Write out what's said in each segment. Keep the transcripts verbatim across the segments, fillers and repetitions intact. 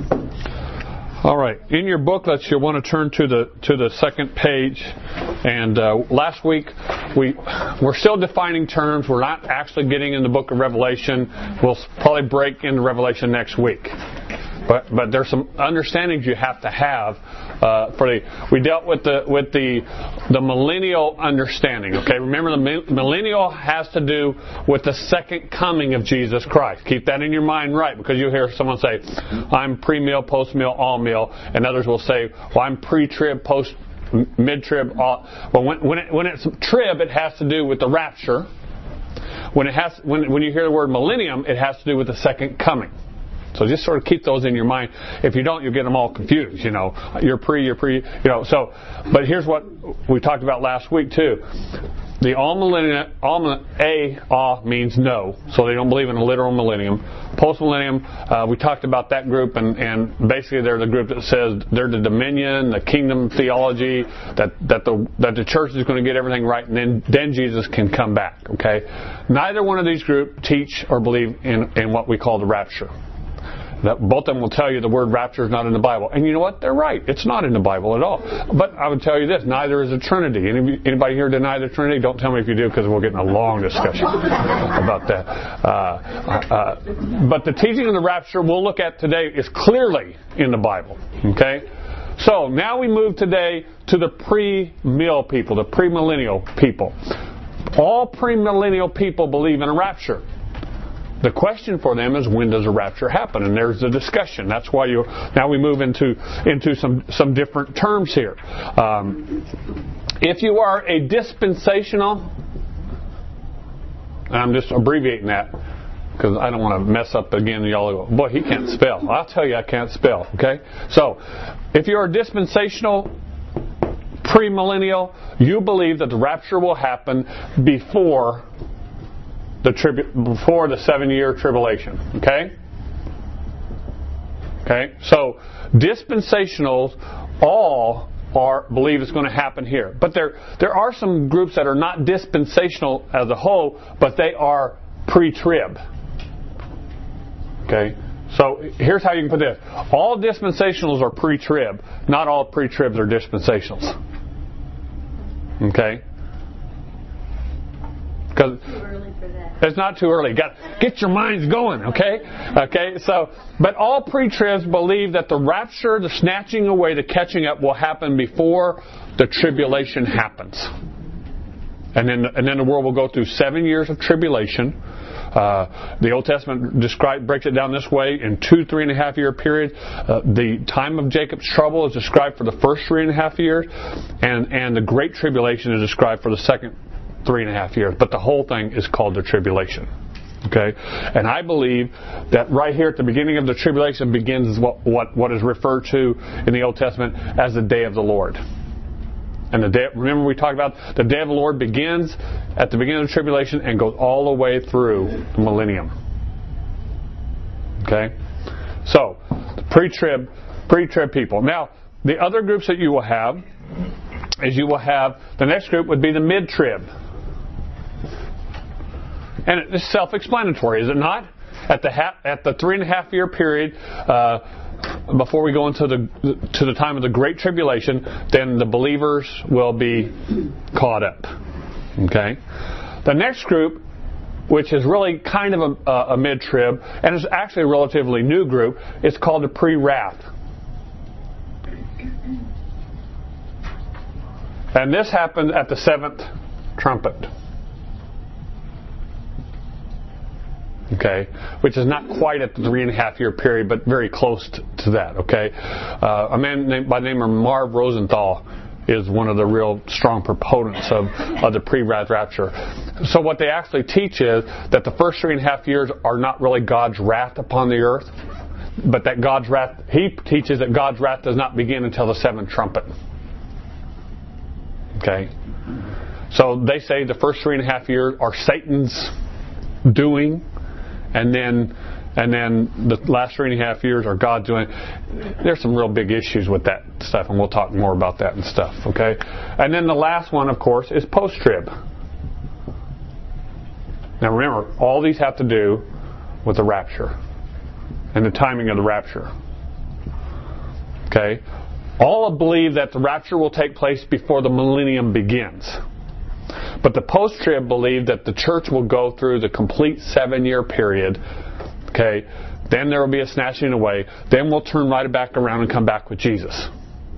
All right. In your booklets, you'll want to turn to the to the second page. And uh, last week, we we're still defining terms. We're not actually getting in the book of Revelation. We'll probably break into Revelation next week. But but there's some understandings you have to have uh, for the. We dealt with the with the the millennial understanding. Okay, remember the millennial has to do with the second coming of Jesus Christ. Keep that in your mind, right? Because you'll hear someone say, "I'm pre-meal, post-meal, all meal," and others will say, "Well, I'm pre-trib, post." Mid-trib, all, well, when, when, it, when it's trib, it has to do with the rapture. When it has, when, when you hear the word millennium, it has to do with the second coming. So just sort of keep those in your mind. If you don't, you'll get them all confused. You know, you're pre, you're pre, you know. So, but here's what we talked about last week too. The all millennium, all a ah means no, so they don't believe in a literal millennium. Post millennium, uh, we talked about that group, and, and basically they're the group that says they're the dominion, the kingdom theology, that that the that the church is going to get everything right, and then then Jesus can come back. Okay, neither one of these groups teach or believe in in what we call the rapture. That both of them will tell you the word rapture is not in the Bible. And you know what? They're right. It's not in the Bible at all. But I would tell you this, neither is the Trinity. Any, anybody here deny the Trinity? Don't tell me if you do, because we'll get in a long discussion about that. Uh, uh, but the teaching of the rapture we'll look at today is clearly in the Bible. Okay? So now we move today to the pre-mill people, the pre-millennial people. All pre-millennial people believe in a rapture. The question for them is, when does a rapture happen? And there's the discussion. That's why you now we move into into some some different terms here. Um, if you are a dispensational, and I'm just abbreviating that because I don't want to mess up again. Y'all go, boy, he can't spell. I'll tell you, I can't spell. Okay, so if you're a dispensational premillennial, you believe that the rapture will happen before the tribu- before the seven-year tribulation. Okay? Okay? So, dispensationals all are believe it's going to happen here. But there there are some groups that are not dispensational as a whole, but they are pre-trib. Okay? So, here's how you can put this. All dispensationals are pre-trib. Not all pre-tribs are dispensationals. Okay? Because it's not too early. Got get your minds going, okay? Okay. So, but all pre-tribs believe that the rapture, the snatching away, the catching up, will happen before the tribulation happens, and then and then the world will go through seven years of tribulation. Uh, the Old Testament describe, breaks it down this way in two three and a half year period. Uh, the time of Jacob's trouble is described for the first three and a half years, and and the Great Tribulation is described for the second three and a half years, but the whole thing is called the tribulation. Okay, and I believe that right here at the beginning of the tribulation begins what what, what is referred to in the Old Testament as the day of the Lord. And the day, remember we talked about the day of the Lord begins at the beginning of the tribulation and goes all the way through the millennium. Okay, so the pre-trib pre-trib people. Now the other groups that you will have is you will have the next group would be the mid-trib. And it's self-explanatory, is it not? At the ha- at the three and a half year period, uh, before we go into the to the time of the Great Tribulation, then the believers will be caught up. Okay. The next group, which is really kind of a, a mid-trib, and is actually a relatively new group, it's called the pre-wrath. And this happened at the seventh trumpet. Okay, which is not quite at the three and a half year period, but very close to, to that. Okay, uh, a man named, by the name of Marv Rosenthal is one of the real strong proponents of, of the pre-wrath rapture. So what they actually teach is that the first three and a half years are not really God's wrath upon the earth, but that God's wrath, he teaches that God's wrath does not begin until the seventh trumpet. Okay, so they say the first three and a half years are Satan's doing. And then, and then the last three and a half years are God doing. There's some real big issues with that stuff, and we'll talk more about that and stuff. Okay, and then the last one, of course, is post-trib. Now, remember, all these have to do with the rapture and the timing of the rapture. Okay? All believe that the rapture will take place before the millennium begins. But the post-trib believe that the church will go through the complete seven-year period. Okay? Then there will be a snatching away. Then we'll turn right back around and come back with Jesus.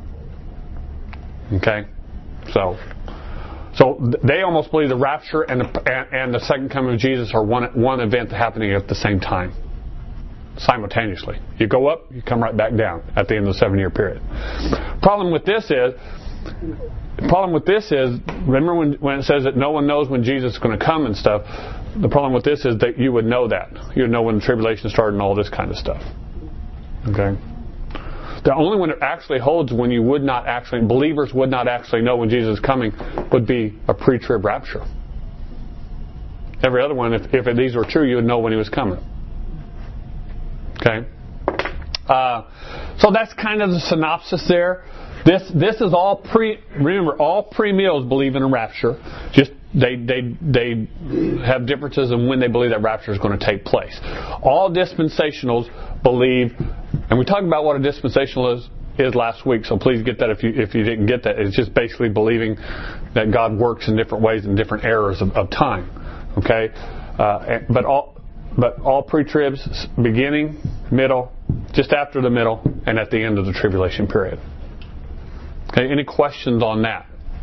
Okay? So, so they almost believe the rapture and the, and, and the second coming of Jesus are one one event happening at the same time, simultaneously. You go up, you come right back down at the end of the seven-year period. Problem with this is, the problem with this is, remember when when it says that no one knows when Jesus is going to come and stuff. The problem with this is that you would know that. You would know when the tribulation started and all this kind of stuff. Okay? The only one that actually holds when you would not actually, believers would not actually know when Jesus is coming would be a pre-trib rapture. Every other one, if, if these were true, you would know when he was coming. Okay? Uh, so that's kind of the synopsis there. This this is all pre. Remember, all pre-mills believe in a rapture. Just they they they have differences in when they believe that rapture is going to take place. All dispensationals believe, and we talked about what a dispensational is is last week. So please get that if you if you didn't get that. It's just basically believing that God works in different ways in different eras of, of time. Okay, uh, but all but all pre-tribs, beginning, middle, just after the middle, and at the end of the tribulation period. Okay, any questions on that?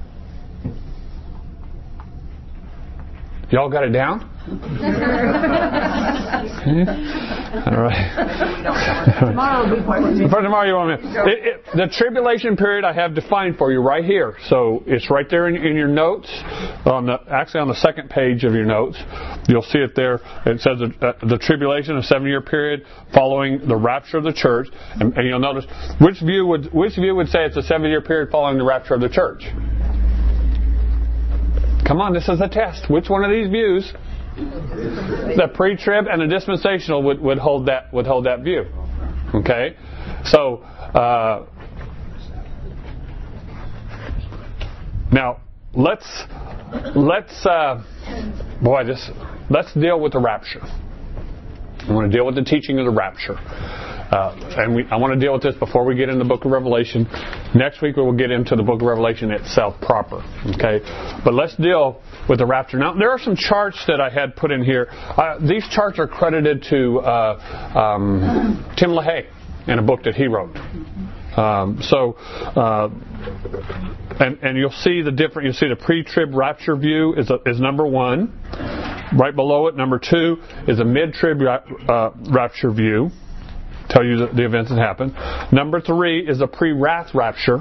Y'all got it down? Okay. All right. Tomorrow will be part of it. For tomorrow, you want me? It, it, the tribulation period I have defined for you right here. So it's right there in, in your notes. On the actually on the second page of your notes, you'll see it there. It says uh, the tribulation, a seven-year period following the rapture of the church. And, and you'll notice which view would which view would say it's a seven-year period following the rapture of the church. Come on, this is a test. Which one of these views? The pre-trib and the dispensational would, would hold that would hold that view. Okay, so uh, now let's let's uh, boy this let's deal with the rapture. I want to deal with the teaching of the rapture. Uh, and we, I want to deal with this before we get into the book of Revelation. Next week we will get into the book of Revelation itself proper. Okay, but let's deal with the rapture. Now there are some charts that I had put in here. Uh, these charts are credited to uh, um, Tim LaHaye in a book that he wrote. Um, so, uh, and and you'll see the different. You'll see the pre-trib rapture view is a, is number one. Right below it, number two is a mid-trib uh, rapture view. Tell you the, the events that happen. Number three is a pre-wrath rapture.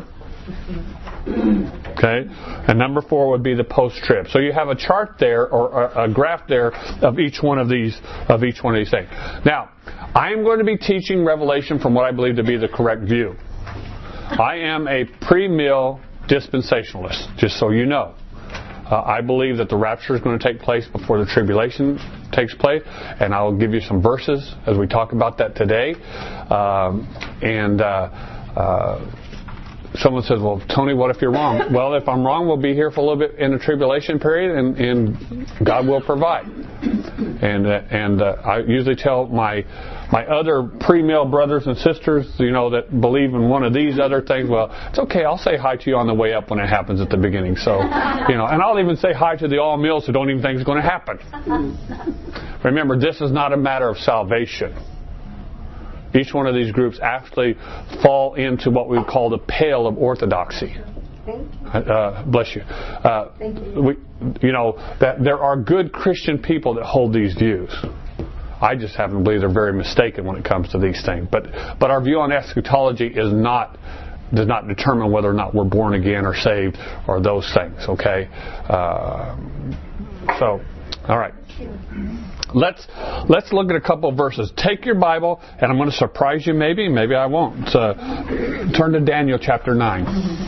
Okay, and number four would be the post-trib. So you have a chart there or a, a graph there of each one of these of each one of these things. Now, I am going to be teaching Revelation from what I believe to be the correct view. I am a pre-mill dispensationalist, just so you know. Uh, I believe that the rapture is going to take place before the tribulation takes place, and I will give you some verses as we talk about that today. Um, and uh, uh, someone says, well, Tony, what if you're wrong? Well, if I'm wrong, we'll be here for a little bit in the tribulation period, and, and God will provide. And uh, and uh, I usually tell my my other pre-mill brothers and sisters, you know, that believe in one of these other things, well, it's okay, I'll say hi to you on the way up when it happens at the beginning. So, you know, and I'll even say hi to the all-mills who don't even think it's going to happen. Remember, this is not a matter of salvation. Each one of these groups actually fall into what we would call the pale of orthodoxy. Thank you. Uh, bless you. Uh, Thank you. We, you know, that there are good Christian people that hold these views. I just happen to believe they're very mistaken when it comes to these things. But but our view on eschatology is not does not determine whether or not we're born again or saved or those things. Okay. Uh, so, all right. Let's let's look at a couple of verses. Take your Bible, and I'm going to surprise you. Maybe, maybe I won't. Uh, turn to Daniel chapter nine.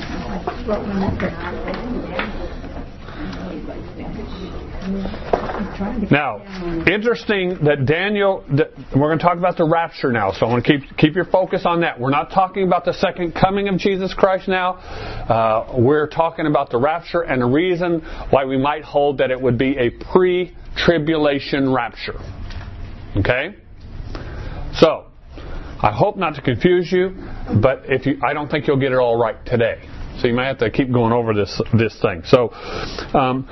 Now, interesting that Daniel, that we're going to talk about the rapture now, so I want to keep keep your focus on that. We're not talking about the second coming of Jesus Christ now. Uh, we're talking about the rapture and the reason why we might hold that it would be a pre-tribulation rapture. Okay? So, I hope not to confuse you, but if you, I don't think you'll get it all right today. So you might have to keep going over this this thing. So, um,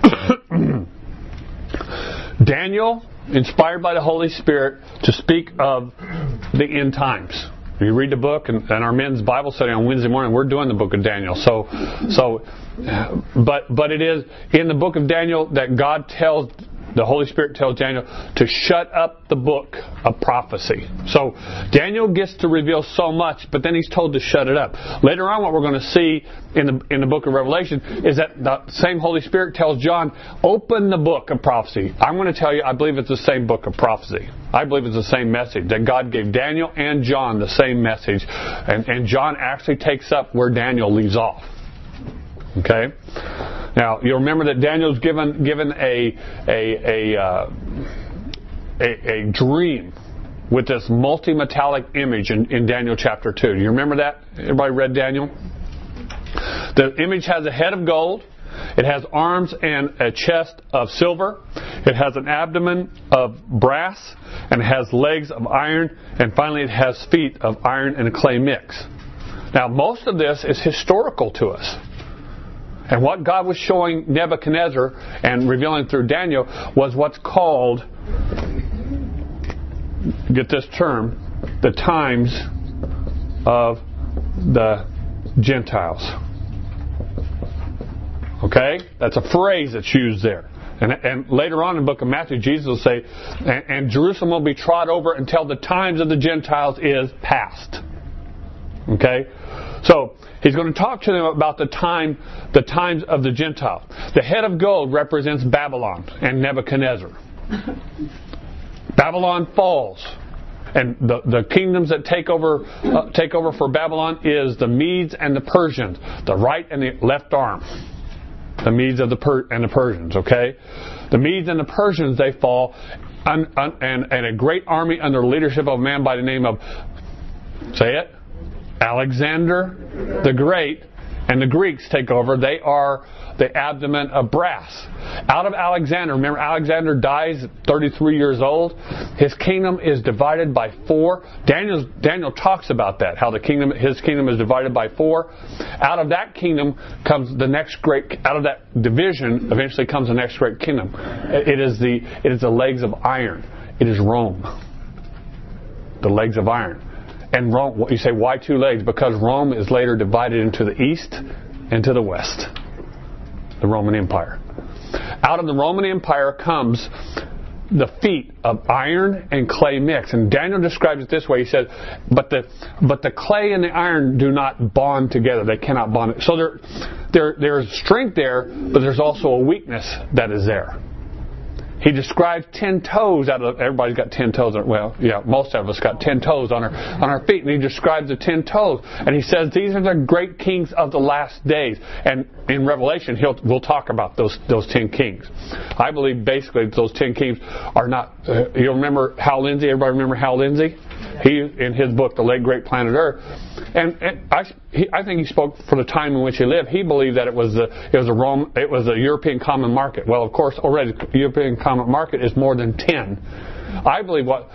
Daniel, inspired by the Holy Spirit to speak of the end times. You read the book, and, and our men's Bible study on Wednesday morning, we're doing the book of Daniel. So, so, but but it is in the book of Daniel that God tells, the Holy Spirit tells Daniel to shut up the book of prophecy. So Daniel gets to reveal so much, but then he's told to shut it up. Later on, what we're going to see in the in the book of Revelation is that the same Holy Spirit tells John, open the book of prophecy. I'm going to tell you, I believe it's the same book of prophecy. I believe it's the same message, that God gave Daniel and John the same message. And, and John actually takes up where Daniel leaves off. Okay? Now, you'll remember that Daniel's given given a a a, uh, a a dream with this multi-metallic image in, in Daniel chapter two. Do you remember that? Everybody read Daniel? The image has a head of gold. It has arms and a chest of silver. It has an abdomen of brass, and it has legs of iron, and finally it has feet of iron and a clay mix. Now, most of this is historical to us. And what God was showing Nebuchadnezzar and revealing through Daniel was what's called, get this term, the times of the Gentiles. Okay? That's a phrase that's used there. And, and later on in the book of Matthew, Jesus will say, and, and Jerusalem will be trod over until the times of the Gentiles is past. Okay? So, he's going to talk to them about the time, the times of the Gentile. The head of gold represents Babylon and Nebuchadnezzar. Babylon falls. And the, the kingdoms that take over uh, take over for Babylon is the Medes and the Persians, the right and the left arm. The Medes of the per- and the Persians, okay? The Medes and the Persians, they fall, un, un, and, and a great army under the leadership of a man by the name of, say it, Alexander the Great, and the Greeks take over. They are the abdomen of brass. Out of Alexander, remember Alexander dies at thirty-three years old. His kingdom is divided by four. Daniel, Daniel talks about that, how the kingdom, his kingdom is divided by four. Out of that kingdom comes the next great, out of that division eventually comes the next great kingdom. It is the, it is the legs of iron. It is Rome. The legs of iron. And Rome, you say, why two legs? Because Rome is later divided into the east and to the west. The Roman Empire. Out of the Roman Empire comes the feet of iron and clay mix. And Daniel describes it this way. He said, but the but the clay and the iron do not bond together. They cannot bond. So there, there there's strength there, but there's also a weakness that is there. He describes ten toes out of, everybody's got ten toes. Well, yeah, most of us got ten toes on our on our feet. And he describes the ten toes. And he says these are the great kings of the last days. And in Revelation, he'll we'll talk about those those ten kings. I believe basically those ten kings are not. Uh, you remember Hal Lindsey? Everybody remember Hal Lindsey? He, in his book, The Late Great Planet Earth, and, and I, he, I think he spoke for the time in which he lived. He believed that it was the it was a Rome, it was a European common market. Well, of course, already the European common market is more than ten. I believe what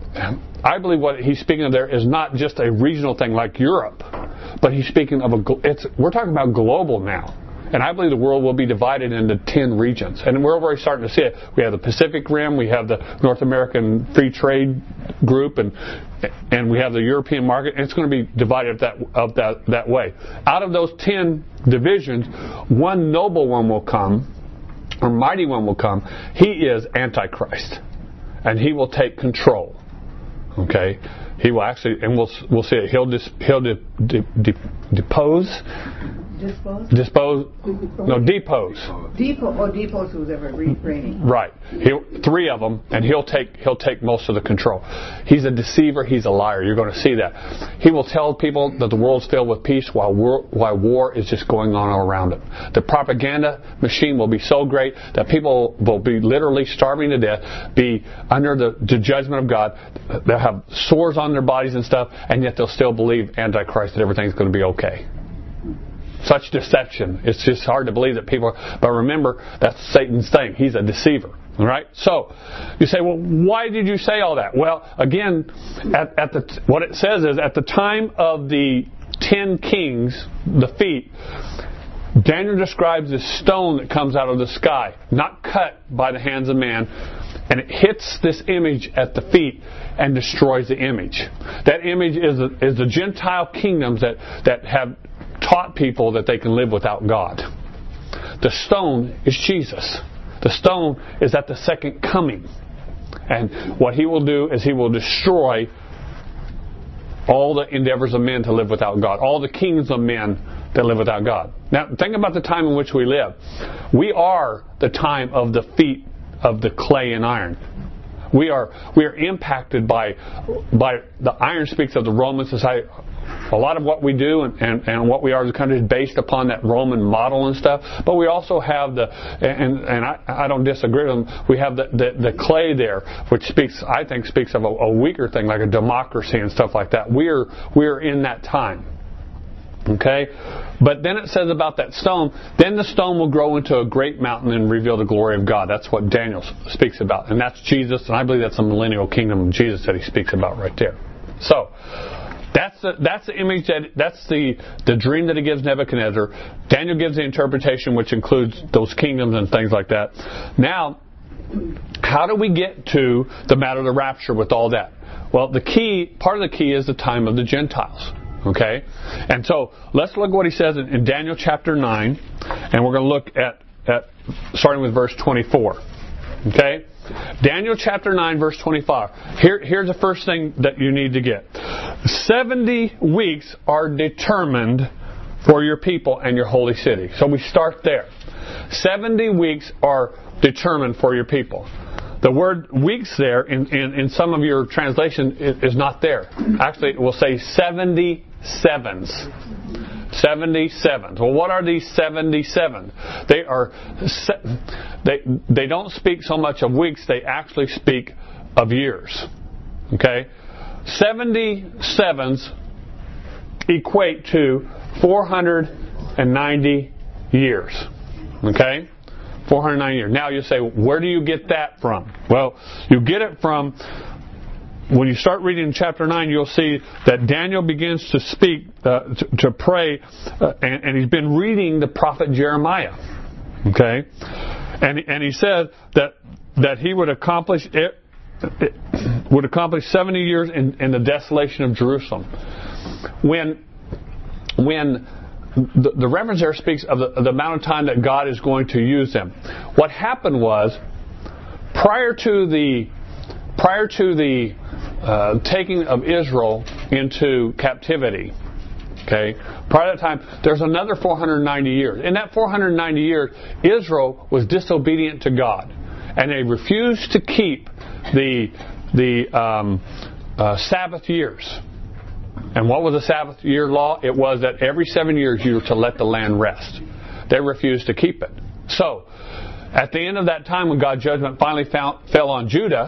I believe what he's speaking of there is not just a regional thing like Europe, but he's speaking of a. It's we're talking about global now. And I believe the world will be divided into ten regions. And we're already starting to see it. We have the Pacific Rim, we have the North American Free Trade Group, and and we have the European market. And it's going to be divided that of that, that way. Out of those ten divisions, one noble one will come, or mighty one will come. He is Antichrist. And he will take control. Okay? He will actually, and we'll we'll see it. He'll dis, he'll de, de, de, depose. Dispose? Dispose? No, depose. Depose or depose who's ever reigning. Right. He'll, three of them, and he'll take he'll take most of the control. He's a deceiver. He's a liar. You're going to see that. He will tell people that the world's filled with peace while war, while war is just going on all around it. The propaganda machine will be so great that people will be literally starving to death, be under the, the judgment of God. They'll have sores on their bodies and stuff, and yet they'll still believe Antichrist, that everything's going to be okay. Such deception. It's just hard to believe that people... But remember, that's Satan's thing. He's a deceiver. All right. So you say, well, why did you say all that? Well, again, at, at the what it says is at the time of the ten kings, the feet, Daniel describes this stone that comes out of the sky, not cut by the hands of man, and it hits this image at the feet and destroys the image. That image is the, is the Gentile kingdoms that, that have taught people that they can live without God. The stone is Jesus. The stone is at the second coming. And what He will do is He will destroy all the endeavors of men to live without God. All the kings of men that live without God. Now, think about the time in which we live. We are the time of the feet of the clay and iron. We are we are impacted by by the iron speaks of the Roman society. A lot of what we do and, and, and what we are as a country is based upon that Roman model and stuff. But we also have the, and, and I, I don't disagree with them, we have the, the, the clay there, which speaks, I think, speaks of a, a weaker thing, like a democracy and stuff like that. We're, we're in that time. Okay? But then it says about that stone, then the stone will grow into a great mountain and reveal the glory of God. That's what Daniel speaks about. And that's Jesus, and I believe that's the millennial kingdom of Jesus that he speaks about right there. So, That's the, that's the image, that that's the, the dream that he gives Nebuchadnezzar. Daniel gives the interpretation, which includes those kingdoms and things like that. Now, how do we get to the matter of the rapture with all that? Well, the key, part of the key is the time of the Gentiles. Okay? And so, let's look at what he says in, in Daniel chapter nine, and we're going to look at, at starting with verse twenty-four. Okay? Daniel chapter nine, verse twenty-five. Here, here's the first thing that you need to get. seventy weeks are determined for your people and your holy city. So we start there. seventy weeks are determined for your people. The word weeks there, in, in, in some of your translation, is not there. Actually, it will say seventy-sevens. seventy-sevens. Well, what are these seventy-seven? They are they they don't speak so much of weeks, they actually speak of years. Okay? seventy-sevens equate to four hundred ninety years. Okay? four hundred ninety years. Now you say, where do you get that from? Well, you get it from, when you start reading chapter nine, you'll see that Daniel begins to speak, uh, to, to pray, uh, and, and he's been reading the prophet Jeremiah. Okay? And, and he said that, that he would accomplish it, it would accomplish seventy years in, in the desolation of Jerusalem. When, when the, the reference there speaks of the, of the amount of time that God is going to use them. What happened was, prior to the prior to the uh, taking of Israel into captivity, okay, prior to that time, there's another four hundred ninety years. In that four hundred ninety years, Israel was disobedient to God, and they refused to keep the the um, uh, Sabbath years. And what was the Sabbath year law? It was that every seven years you were to let the land rest. They refused to keep it. So, at the end of that time, when God's judgment finally found, fell on Judah,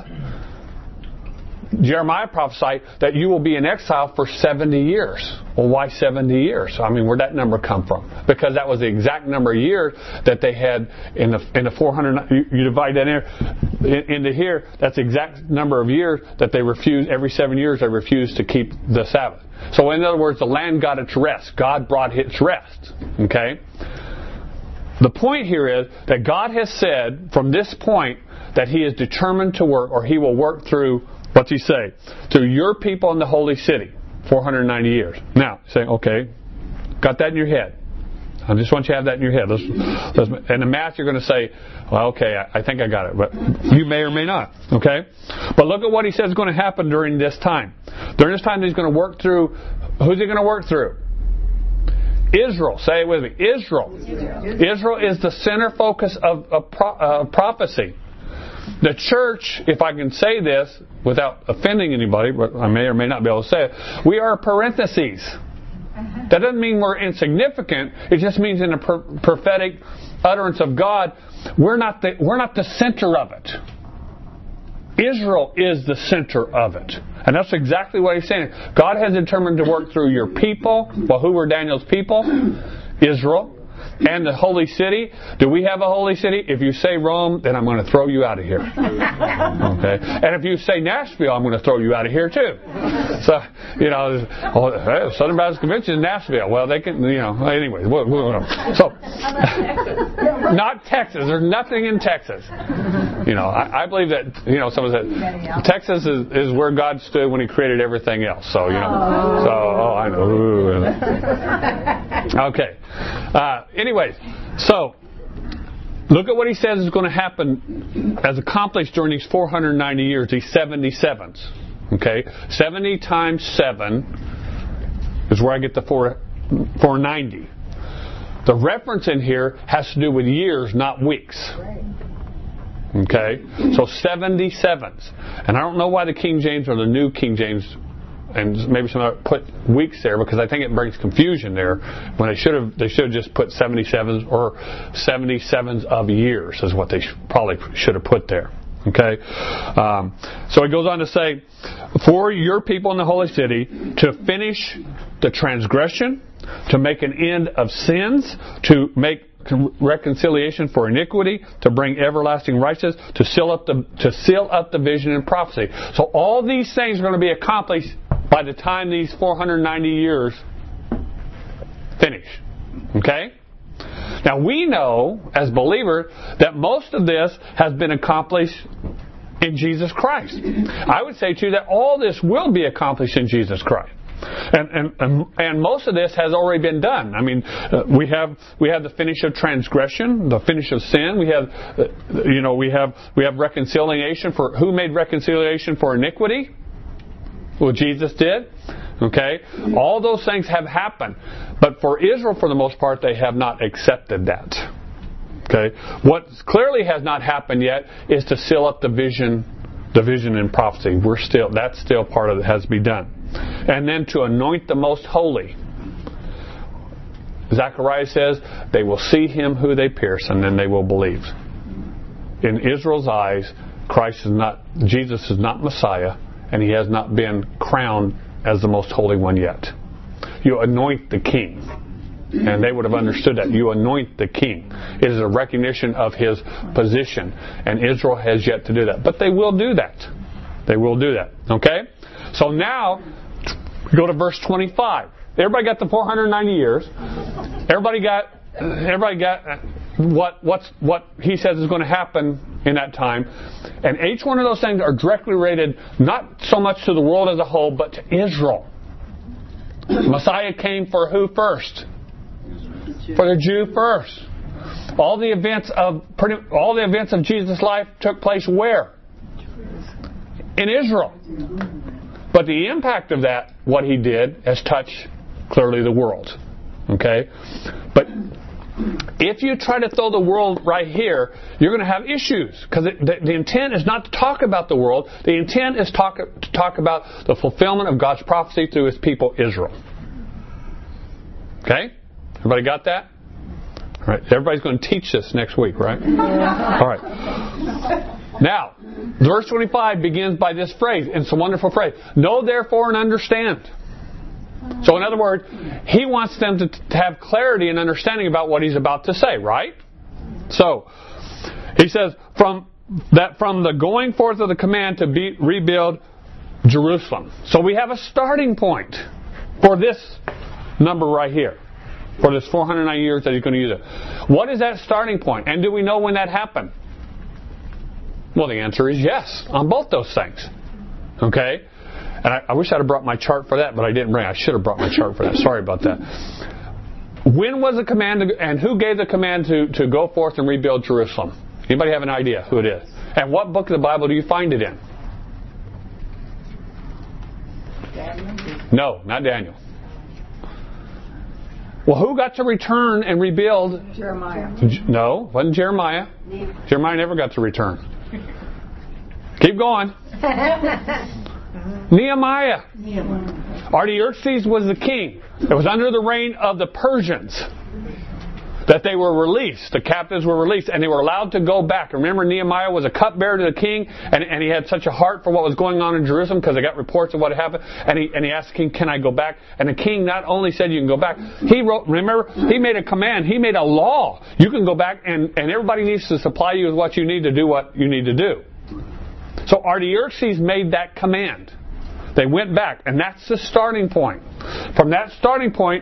Jeremiah prophesied that you will be in exile for seventy years. Well, why seventy years? I mean, where'd that number come from? Because that was the exact number of years that they had in the in the four hundred. You, you divide that in, into here. That's the exact number of years that they refused. Every seven years, they refused to keep the Sabbath. So, in other words, the land got its rest. God brought its rest. Okay. The point here is that God has said from this point that He is determined to work, or He will work through. What's He say? To your people in the holy city, four hundred ninety years. Now, say, okay, got that in your head. I just want you to have that in your head. Let's, let's, and the math, you're going to say, well, okay, I, I think I got it. But you may or may not. Okay? But look at what He says is going to happen during this time. During this time, He's going to work through, who's He going to work through? Israel. Say it with me. Israel. Israel, Israel is the center focus of, of pro, uh, prophecy. The church, if I can say this without offending anybody, but I may or may not be able to say it, we are parentheses. That doesn't mean we're insignificant. It just means in a per- prophetic utterance of God, we're not the, we're not the center of it. Israel is the center of it. And that's exactly what He's saying. God has determined to work through your people. Well, who were Daniel's people? Israel. and the holy city. Do we have a holy city? If you say Rome, then I'm going to throw you out of here. Okay? And if you say Nashville, I'm going to throw you out of here too. So, you know, oh, Southern Baptist Convention in Nashville. Well, they can, you know, anyway. So, not Texas. There's nothing in Texas. You know, I, I believe that, you know, someone said, Texas is, is where God stood when He created everything else. So, you know, so, oh, I know. Okay. Uh, anyways, so, look at what He says is going to happen as accomplished during these four hundred ninety years, these seventy-sevens. Okay? seventy times seven is where I get the four ninety. The reference in here has to do with years, not weeks. Okay? So seventy-sevens. And I don't know why the King James or the New King James and maybe some other put weeks there, because I think it brings confusion there when they should have they should have just put seventy-sevens or seventy-sevens of years is what they sh- probably should have put there. Okay, um, so it goes on to say, for your people in the holy city to finish the transgression, to make an end of sins, to make reconciliation for iniquity, to bring everlasting righteousness, to seal up the to seal up the vision and prophecy. So all these things are going to be accomplished by the time these four hundred ninety years finish. Okay? Now we know, as believers, that most of this has been accomplished in Jesus Christ. I would say, too, that all this will be accomplished in Jesus Christ. And, and and and most of this has already been done. I mean, uh, we have we have the finish of transgression, the finish of sin. We have, uh, you know, we have we have reconciliation for who made reconciliation for iniquity? Well, Jesus did. Okay, all those things have happened, but for Israel, for the most part, they have not accepted that. Okay, what clearly has not happened yet is to seal up the vision, the vision and prophecy. We're still that's still part of it has to be done. And then to anoint the most holy. Zechariah says, they will see Him who they pierce, and then they will believe. In Israel's eyes, Christ is not, Jesus is not Messiah, and He has not been crowned as the most holy one yet. You anoint the King. And they would have understood that. You anoint the King. It is a recognition of His position. And Israel has yet to do that. But they will do that. They will do that. Okay? So now, go to verse twenty-five. Everybody got the four hundred ninety years. Everybody got, everybody got what what's what He says is going to happen in that time. And each one of those things are directly related, not so much to the world as a whole, but to Israel. Messiah came for who first? For the Jew first. All the events of pretty, all the events of Jesus' life took place where? In Israel. But the impact of that, what He did, has touched clearly the world. Okay? But if you try to throw the world right here, you're going to have issues. Because the, the intent is not to talk about the world. The intent is talk, to talk about the fulfillment of God's prophecy through His people, Israel. Okay? Everybody got that? All right. Everybody's going to teach this next week, right? All right. Now, verse twenty-five begins by this phrase. It's a wonderful phrase. Know therefore and understand. So in other words, He wants them to, to have clarity and understanding about what He's about to say, right? So, He says, from that from the going forth of the command to be, rebuild Jerusalem. So we have a starting point for this number right here. For this four hundred ninety years that He's going to use it. What is that starting point? And do we know when that happened? Well, the answer is yes, on both those things. Okay? And I, I wish I'd have brought my chart for that, but I didn't bring it. I should have brought my chart for that. Sorry about that. When was the command, to, and who gave the command to, to go forth and rebuild Jerusalem? Anybody have an idea who it is? And what book of the Bible do you find it in? Daniel? No, not Daniel. Well, who got to return and rebuild? Jeremiah. No, wasn't Jeremiah. Jeremiah never got to return. Keep going. Nehemiah. Nehemiah. Artaxerxes was the king. It was under the reign of the Persians. that they were released. The captives were released, and they were allowed to go back. Remember, Nehemiah was a cupbearer to the king, and, and he had such a heart for what was going on in Jerusalem because they got reports of what had happened. And he and he asked the king, "Can I go back?" And the king not only said you can go back, he wrote. Remember, he made a command. He made a law. You can go back, and and everybody needs to supply you with what you need to do what you need to do. So Artaxerxes made that command. They went back, and that's the starting point. From that starting point,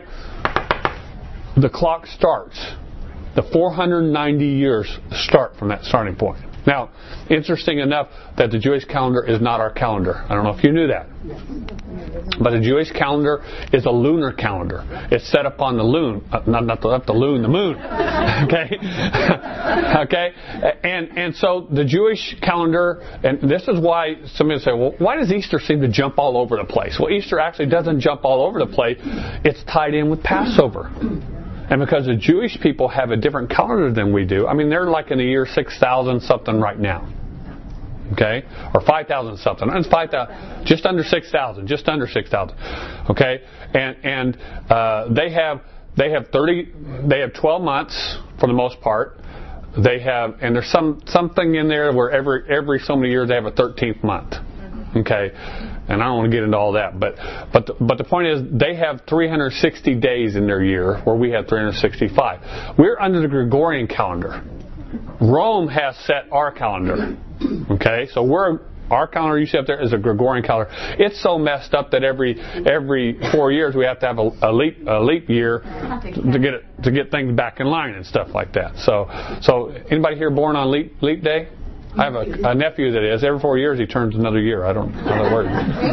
the clock starts. The four hundred ninety years start from that starting point. Now, interesting enough that the Jewish calendar is not our calendar. I don't know if you knew that. But the Jewish calendar is a lunar calendar. It's set up on the loon, uh, not not the, not the loon, the moon. Okay, okay, and and so the Jewish calendar, and this is why somebody say, well, why does Easter seem to jump all over the place? Well, Easter actually doesn't jump all over the place. It's tied in with Passover. And because the Jewish people have a different calendar than we do, I mean, they're like in the year six thousand something right now. Okay? Or five thousand something. It's five thousand, just under six thousand, just under six thousand. Okay? And and uh, they have they have thirty they have twelve months for the most part. They have and there's some something in there where every every so many years they have a thirteenth month. Okay? And I don't want to get into all that, but but the, but the point is they have three hundred sixty days in their year, where we have three hundred sixty-five. We're under the Gregorian calendar. Rome has set our calendar. Okay, so we're our calendar you see up there is a Gregorian calendar. It's so messed up that every every four years we have to have a, a leap a leap year to, to get it to get things back in line and stuff like that. So so anybody here born on leap leap day? I have a, a nephew that is. Every four years he turns another year. I don't know the word.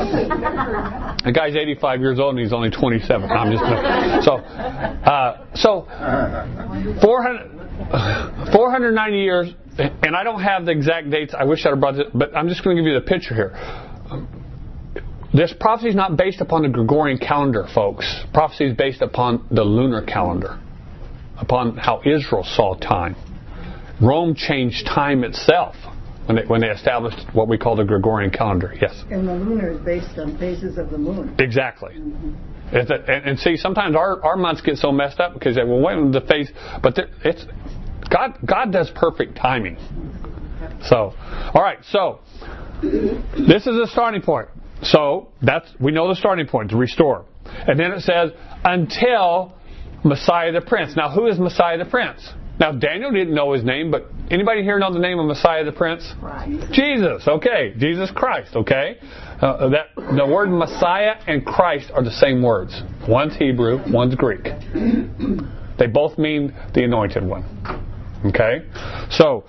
The guy's eighty-five years old and he's only twenty-seven. I'm just so uh, so four hundred, four hundred ninety years, and I don't have the exact dates. I wish I had brought it, but I'm just going to give you the picture here. This prophecy is not based upon the Gregorian calendar, folks. Prophecy is based upon the lunar calendar, upon how Israel saw time. Rome changed time itself when they, when they established what we call the Gregorian calendar. Yes? And the lunar is based on phases of the moon. Exactly. Mm-hmm. It's a, and, and see, sometimes our, our months get so messed up because they well, when the phase, but there, it's God. God does perfect timing. So, all right. So, this is the starting point. So that's we know the starting point to restore, and then it says until Messiah the Prince. Now, who is Messiah the Prince? Now, Daniel didn't know his name, but anybody here know the name of Messiah the Prince? Christ. Jesus, okay. Jesus Christ, okay. Uh, that the word Messiah and Christ are the same words. One's Hebrew, one's Greek. They both mean the anointed one. Okay? So,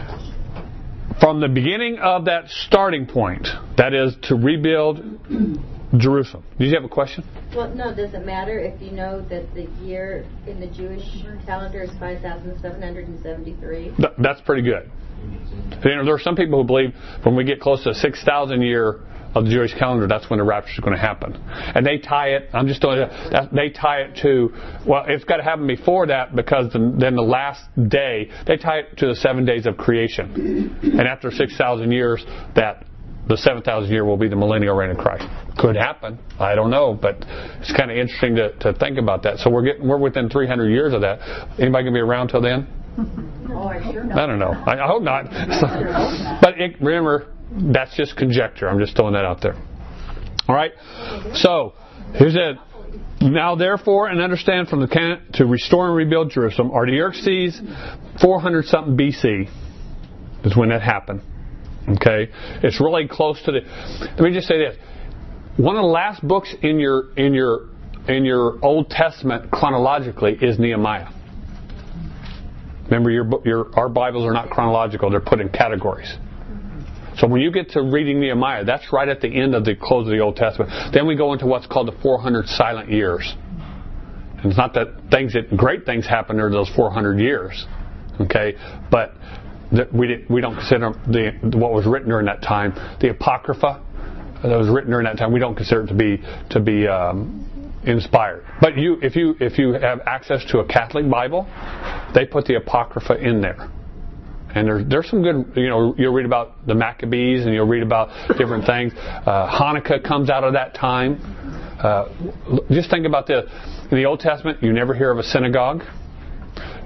from the beginning of that starting point, that is to rebuild Jerusalem. Did you have a question? Well, no, does it matter if you know that the year in the Jewish calendar is five thousand seven hundred seventy-three? Th- that's pretty good. You know, there are some people who believe when we get close to six thousand year of the Jewish calendar, that's when the rapture is going to happen. And they tie it, I'm just doing that, they tie it to, well, it's got to happen before that because the, then the last day, they tie it to the seven days of creation. And after six thousand years, that the seven thousand year will be the millennial reign of Christ. Could happen. I don't know, but it's kind of interesting to, to think about that. So we're getting we're within three hundred years of that. Anybody gonna be around till then? Oh, I sure not. I don't know. I, I hope not. So, but it, remember, that's just conjecture. I'm just throwing that out there. All right. So here's it. Now, therefore, and understand from the can to restore and rebuild Jerusalem. Artaxerxes, four hundred something B C is when that happened. Okay, it's really close to the. Let me just say this: one of the last books in your in your in your Old Testament chronologically is Nehemiah. Remember, your your our Bibles are not chronological; they're put in categories. So when you get to reading Nehemiah, that's right at the end of the close of the Old Testament. Then we go into what's called the four hundred silent years. And it's not that things that great things happen during those four hundred years. Okay, but that we didn't, we don't consider the what was written during that time, the Apocrypha that was written during that time. We don't consider it to be to be um, inspired. But you, if you if you have access to a Catholic Bible, they put the Apocrypha in there, and there's there's some good. You know, you'll read about the Maccabees and you'll read about different things. Uh, Hanukkah comes out of that time. Uh, just think about this: in the Old Testament, you never hear of a synagogue.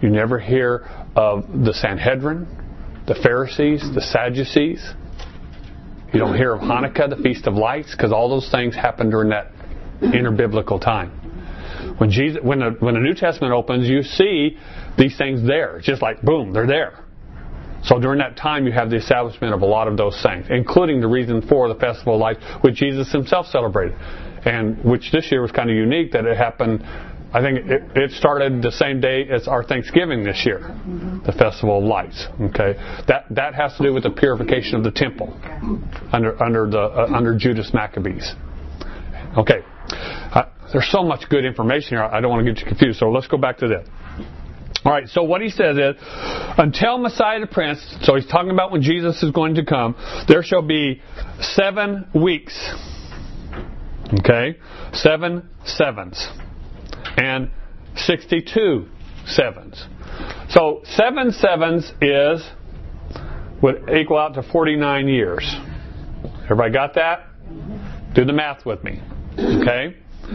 You never hear of the Sanhedrin, the Pharisees, the Sadducees. You don't hear of Hanukkah, the Feast of Lights, because all those things happened during that interbiblical time. When Jesus, when the, when the New Testament opens, you see these things there. It's just like, boom, they're there. So during that time, you have the establishment of a lot of those things, including the reason for the Festival of Lights, which Jesus himself celebrated, and which this year was kind of unique that it happened. I think it, it started the same day as our Thanksgiving this year, mm-hmm. the Festival of Lights. Okay, that that has to do with the purification of the temple under under the uh, under Judas Maccabees. Okay, uh, there's so much good information here. I don't want to get you confused. So let's go back to this. All right. So what he says is, until Messiah the Prince. So he's talking about when Jesus is going to come. There shall be seven weeks. Okay, seven sevens. And sixty-two sevens. So seven sevens is would equal out to forty-nine years. Everybody got that? Do the math with me. Okay?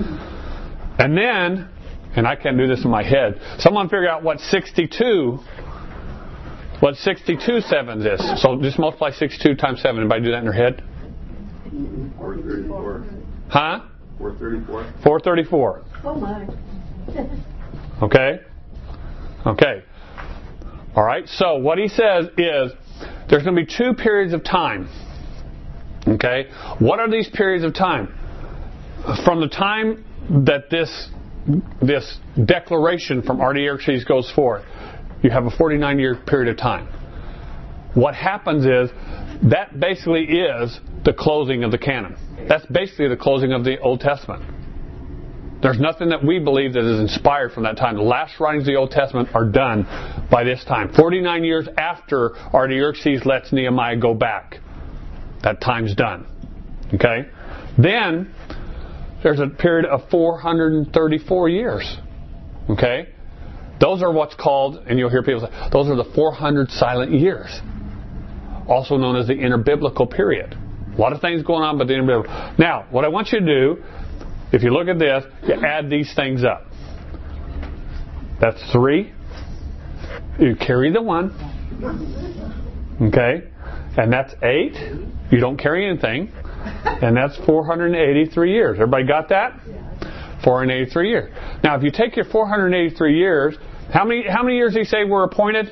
And then, and I can't do this in my head, someone figure out what sixty-two what sixty-two sevens is. So just multiply sixty-two times seven. Anybody do that in their head? four thirty-four. Huh? four thirty-four. four thirty-four. Oh my. Okay? Okay. All right. So what he says is there's going to be two periods of time. Okay? What are these periods of time? From the time that this this declaration from Artaxerxes goes forth, you have a forty-nine year period of time. What happens is that basically is the closing of the canon. That's basically the closing of the Old Testament. There's nothing that we believe that is inspired from that time. The last writings of the Old Testament are done by this time. forty-nine years after Artaxerxes lets Nehemiah go back. That time's done. Okay? Then, there's a period of four hundred thirty-four years. Okay? Those are what's called, and you'll hear people say, those are the four hundred silent years. Also known as the interbiblical period. A lot of things going on, but the interbiblical. Now, what I want you to do, if you look at this, you add these things up. That's three. You carry the one. Okay? And that's eight. You don't carry anything. And that's four hundred eighty-three years. Everybody got that? four hundred eighty-three years. Now, if you take your four hundred eighty-three years, how many how many years do you say were appointed?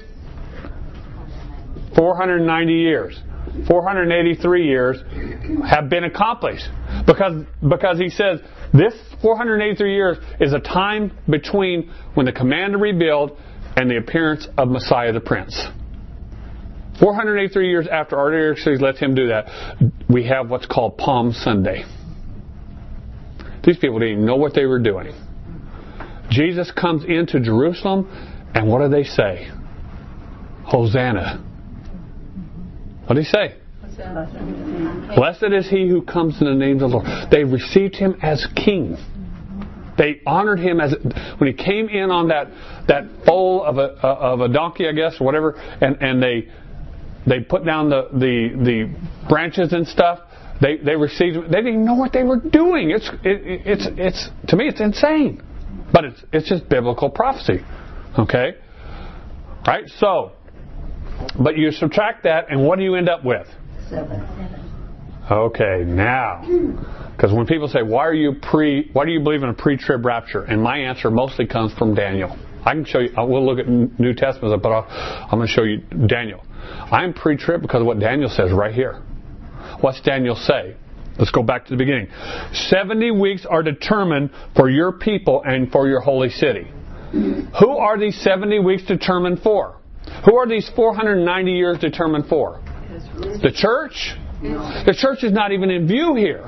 four hundred ninety years. four hundred eighty-three years have been accomplished. Because because he says this four hundred eighty-three years is a time between when the command to rebuild and the appearance of Messiah the Prince. four hundred eighty-three years after Artaxerxes lets him do that, we have what's called Palm Sunday. These people didn't even know what they were doing. Jesus comes into Jerusalem, and what do they say? Hosanna. What do he say? Blessed is he who comes in the name of the Lord. They received him as king. They honored him as when he came in on that that foal of a of a donkey, I guess, or whatever, and and they they put down the the, the branches and stuff. They they received him. They didn't even know what they were doing. It's it, it's it's to me it's insane, but it's it's just biblical prophecy. Okay, right? So, but you subtract that, and what do you end up with? Seven. Okay, now, because when people say, "Why are you pre? Why do you believe in a pre-trib rapture?" and my answer mostly comes from Daniel. I can show you. We'll look at New Testament, but I'll, I'm going to show you Daniel. I'm pre-trib because of what Daniel says right here. What's Daniel say? Let's go back to the beginning. Seventy weeks are determined for your people and for your holy city. Who are these seventy weeks determined for? Who are these four hundred ninety years determined for? The church? The church is not even in view here.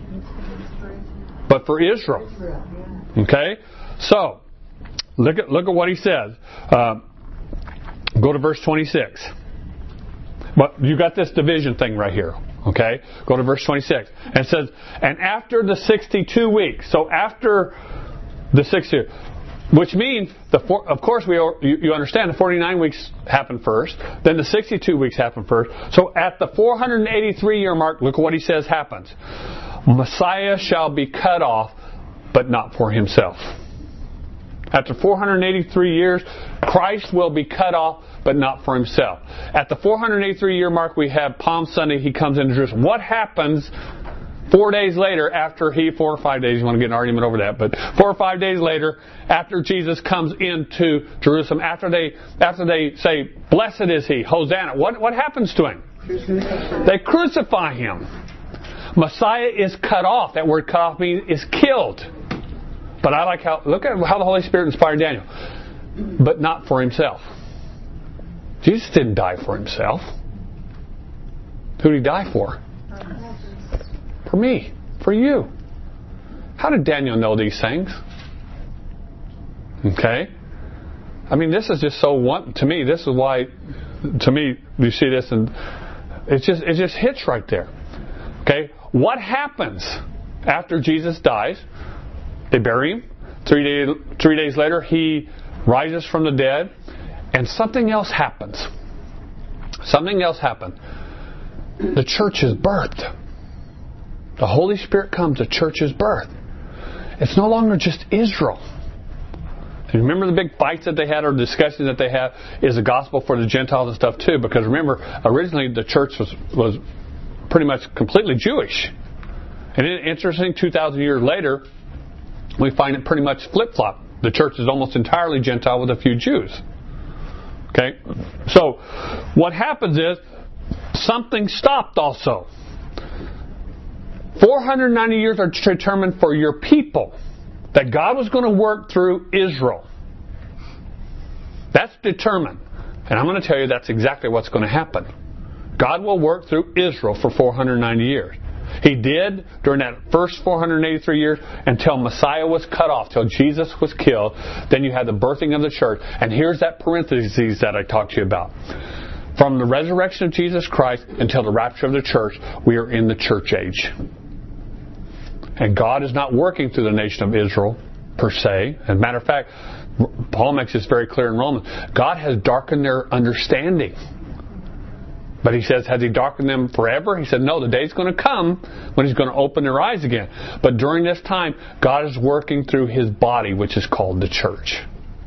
But for Israel. Okay? So, look at look at what he says. Uh, go to verse twenty-six. But you got this division thing right here. Okay? Go to verse twenty-six. And it says, and after the sixty-two weeks, so after the sixty-two, which means, the four, of course, we you, you understand the forty-nine weeks happen first, then the sixty-two weeks happen first. So at the four hundred eighty-three year mark, look what he says happens. Messiah shall be cut off, but not for himself. After four hundred eighty-three years, Christ will be cut off, but not for himself. At the four hundred eighty-three year mark, we have Palm Sunday. He comes into Jerusalem. What happens four days later after he, four or five days, you want to get an argument over that, but four or five days later, after Jesus comes into Jerusalem, after they after they say, blessed is he, Hosanna, what, what happens to him? They crucify him. Messiah is cut off. That word cut off means is killed. But I like how, look at how the Holy Spirit inspired Daniel. But not for himself. Jesus didn't die for himself. Who did he die for? For me. For you. How did Daniel know these things? Okay? I mean, this is just so one, to me, this is why, to me, you see this and it just, it just hits right there. Okay? What happens after Jesus dies? They bury him. Three, day, three days later, he rises from the dead. And something else happens. Something else happened. The church is birthed. The Holy Spirit comes, the church is birthed. It's no longer just Israel. And remember the big fights that they had or discussions that they had? Is the gospel for the Gentiles and stuff too? Because remember, originally the church was, was pretty much completely Jewish. And interesting, two thousand years later, we find it pretty much flip-flop. The church is almost entirely Gentile with a few Jews. Okay? So, what happens is, something stopped also. four hundred ninety years are determined for your people. That God was going to work through Israel. That's determined. And I'm going to tell you that's exactly what's going to happen. God will work through Israel for four hundred ninety years. He did during that first four hundred eighty-three years until Messiah was cut off, till Jesus was killed. Then you had the birthing of the church. And here's that parenthesis that I talked to you about. From the resurrection of Jesus Christ until the rapture of the church, we are in the church age. And God is not working through the nation of Israel, per se. As a matter of fact, Paul makes this very clear in Romans. God has darkened their understanding. But he says, has he darkened them forever? He said, no, the day's going to come when he's going to open their eyes again. But during this time, God is working through his body, which is called the church.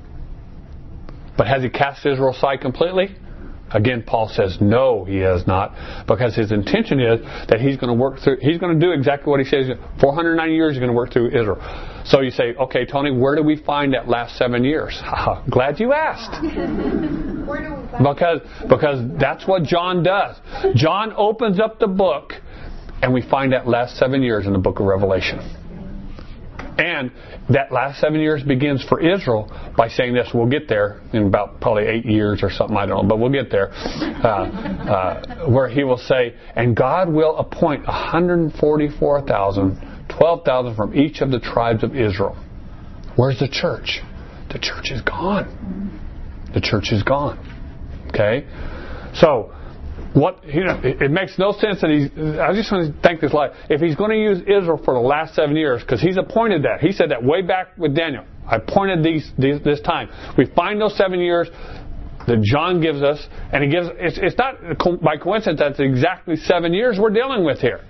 But has he cast Israel aside completely? Again, Paul says, no, he has not. Because his intention is that he's going to work through, he's going to do exactly what he says. four hundred ninety years he's going to work through Israel. So you say, okay, Tony, where do we find that last seven years? Glad you asked. Because, because that's what John does. John opens up the book and we find that last seven years in the book of Revelation. And that last seven years begins for Israel by saying this. We'll get there in about probably eight years or something, I don't know, but we'll get there. Uh, uh, where he will say, and God will appoint one hundred forty-four thousand, twelve thousand from each of the tribes of Israel. Where's the church? The church is gone. The church is gone. Okay? So, what, you know, it, it makes no sense that he's, I just want to think this life. If he's going to use Israel for the last seven years, because he's appointed that. He said that way back with Daniel. I appointed these, these this time. We find those seven years that John gives us, and he gives, it's, it's not by coincidence that's exactly seven years we're dealing with here.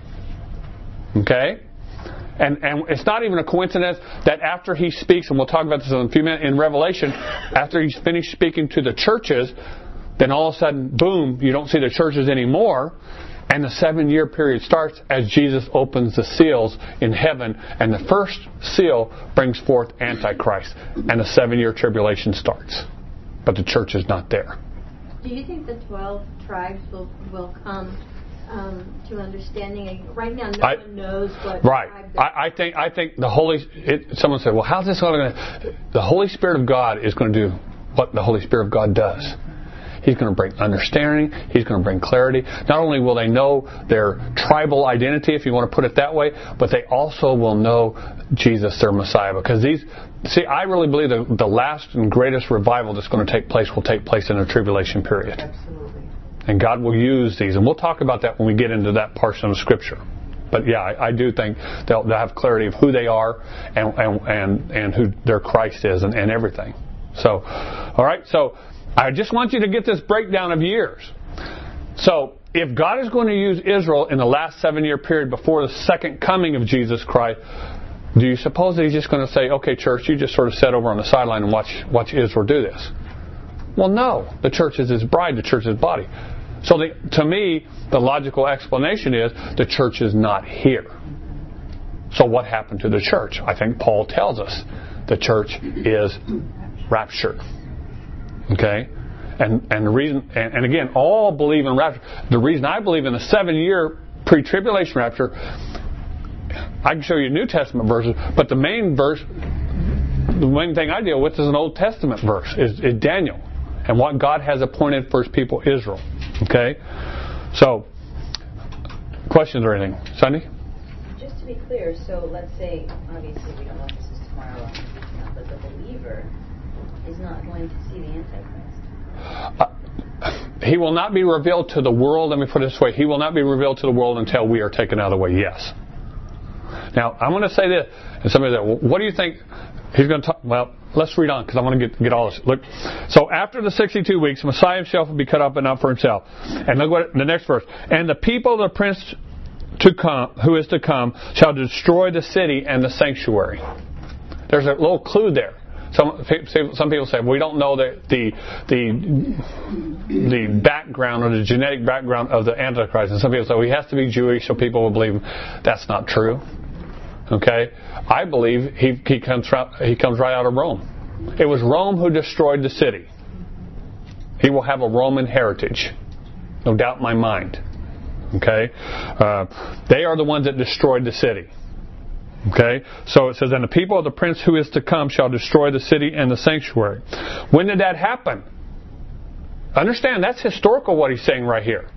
Okay? And, and it's not even a coincidence that after he speaks, and we'll talk about this in a few minutes, in Revelation, after he's finished speaking to the churches, then all of a sudden, boom, you don't see the churches anymore. And the seven-year period starts as Jesus opens the seals in heaven. And the first seal brings forth Antichrist. And the seven-year tribulation starts. But the church is not there. Do you think the twelve tribes will, will come um, to understanding? Right now, no I, one knows what right. tribe I, I think I think the Holy... It, someone said, well, how's this going to... The Holy Spirit of God is going to do what the Holy Spirit of God does. He's going to bring understanding. He's going to bring clarity. Not only will they know their tribal identity, if you want to put it that way, but they also will know Jesus, their Messiah. Because these, see, I really believe the, the last and greatest revival that's going to take place will take place in a tribulation period. Absolutely. And God will use these. And we'll talk about that when we get into that portion of Scripture. But yeah, I, I do think they'll, they'll have clarity of who they are and, and, and, and who their Christ is and, and everything. So, all right, so... I just want you to get this breakdown of years. So, if God is going to use Israel in the last seven-year period before the second coming of Jesus Christ, do you suppose that He's just going to say, okay, church, you just sort of sit over on the sideline and watch watch Israel do this? Well, no. The church is His bride. The church is His body. So the, to me, the logical explanation is the church is not here. So what happened to the church? I think Paul tells us the church is raptured. Okay? And and the reason, and, and again, all believe in rapture. The reason I believe in the seven-year pre-tribulation rapture, I can show you New Testament verses, but the main verse, the main thing I deal with is an Old Testament verse, is, is Daniel, and what God has appointed for His people Israel. Okay? So, questions or anything? Sunny? Just to be clear, so let's say, obviously we don't know if this is tomorrow or not, but the believer is not going to see the Antichrist. Uh, he will not be revealed to the world. Let me put it this way. He will not be revealed to the world until we are taken out of the way. Yes. Now, I'm going to say this. And somebody said, well, what do you think he's going to talk? Well, let's read on because I want to get, get all this. Look. So after the sixty-two weeks, Messiah Himself will be cut up and not for Himself. And look what the next verse. And the people of the prince to come, who is to come, shall destroy the city and the sanctuary. There's a little clue there. Some some people say we don't know the the the the background or the genetic background of the Antichrist, and some people say well, he has to be Jewish so people will believe him. That's not true. Okay, I believe he he comes from, he comes right out of Rome. It was Rome who destroyed the city. He will have a Roman heritage, no doubt in my mind. Okay, uh, they are the ones that destroyed the city. Okay, so it says, and the people of the prince who is to come shall destroy the city and the sanctuary. When did that happen? Understand, that's historical what he's saying right here.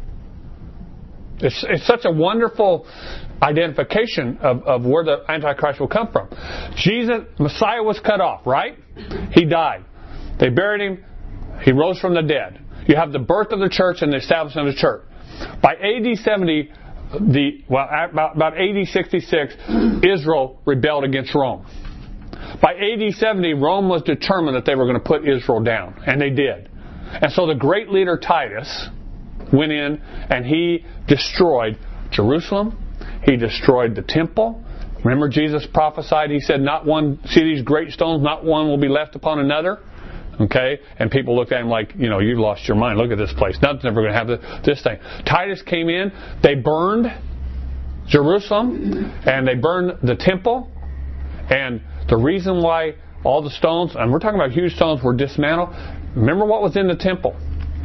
It's, it's such a wonderful identification of, of where the Antichrist will come from. Jesus, Messiah was cut off, right? He died. They buried Him. He rose from the dead. You have the birth of the church and the establishment of the church. By A D seventy, The well about, about A D sixty-six, Israel rebelled against Rome. By A D seventy, Rome was determined that they were going to put Israel down, and they did. And so the great leader Titus went in and he destroyed Jerusalem. He destroyed the temple. Remember, Jesus prophesied. He said, "Not one. See these great stones. Not one will be left upon another." Okay, and people looked at him like, you know, you've lost your mind. Look at this place. Nothing's ever going to have this thing. Titus came in. They burned Jerusalem, and they burned the temple. And the reason why all the stones, and we're talking about huge stones, were dismantled. Remember what was in the temple?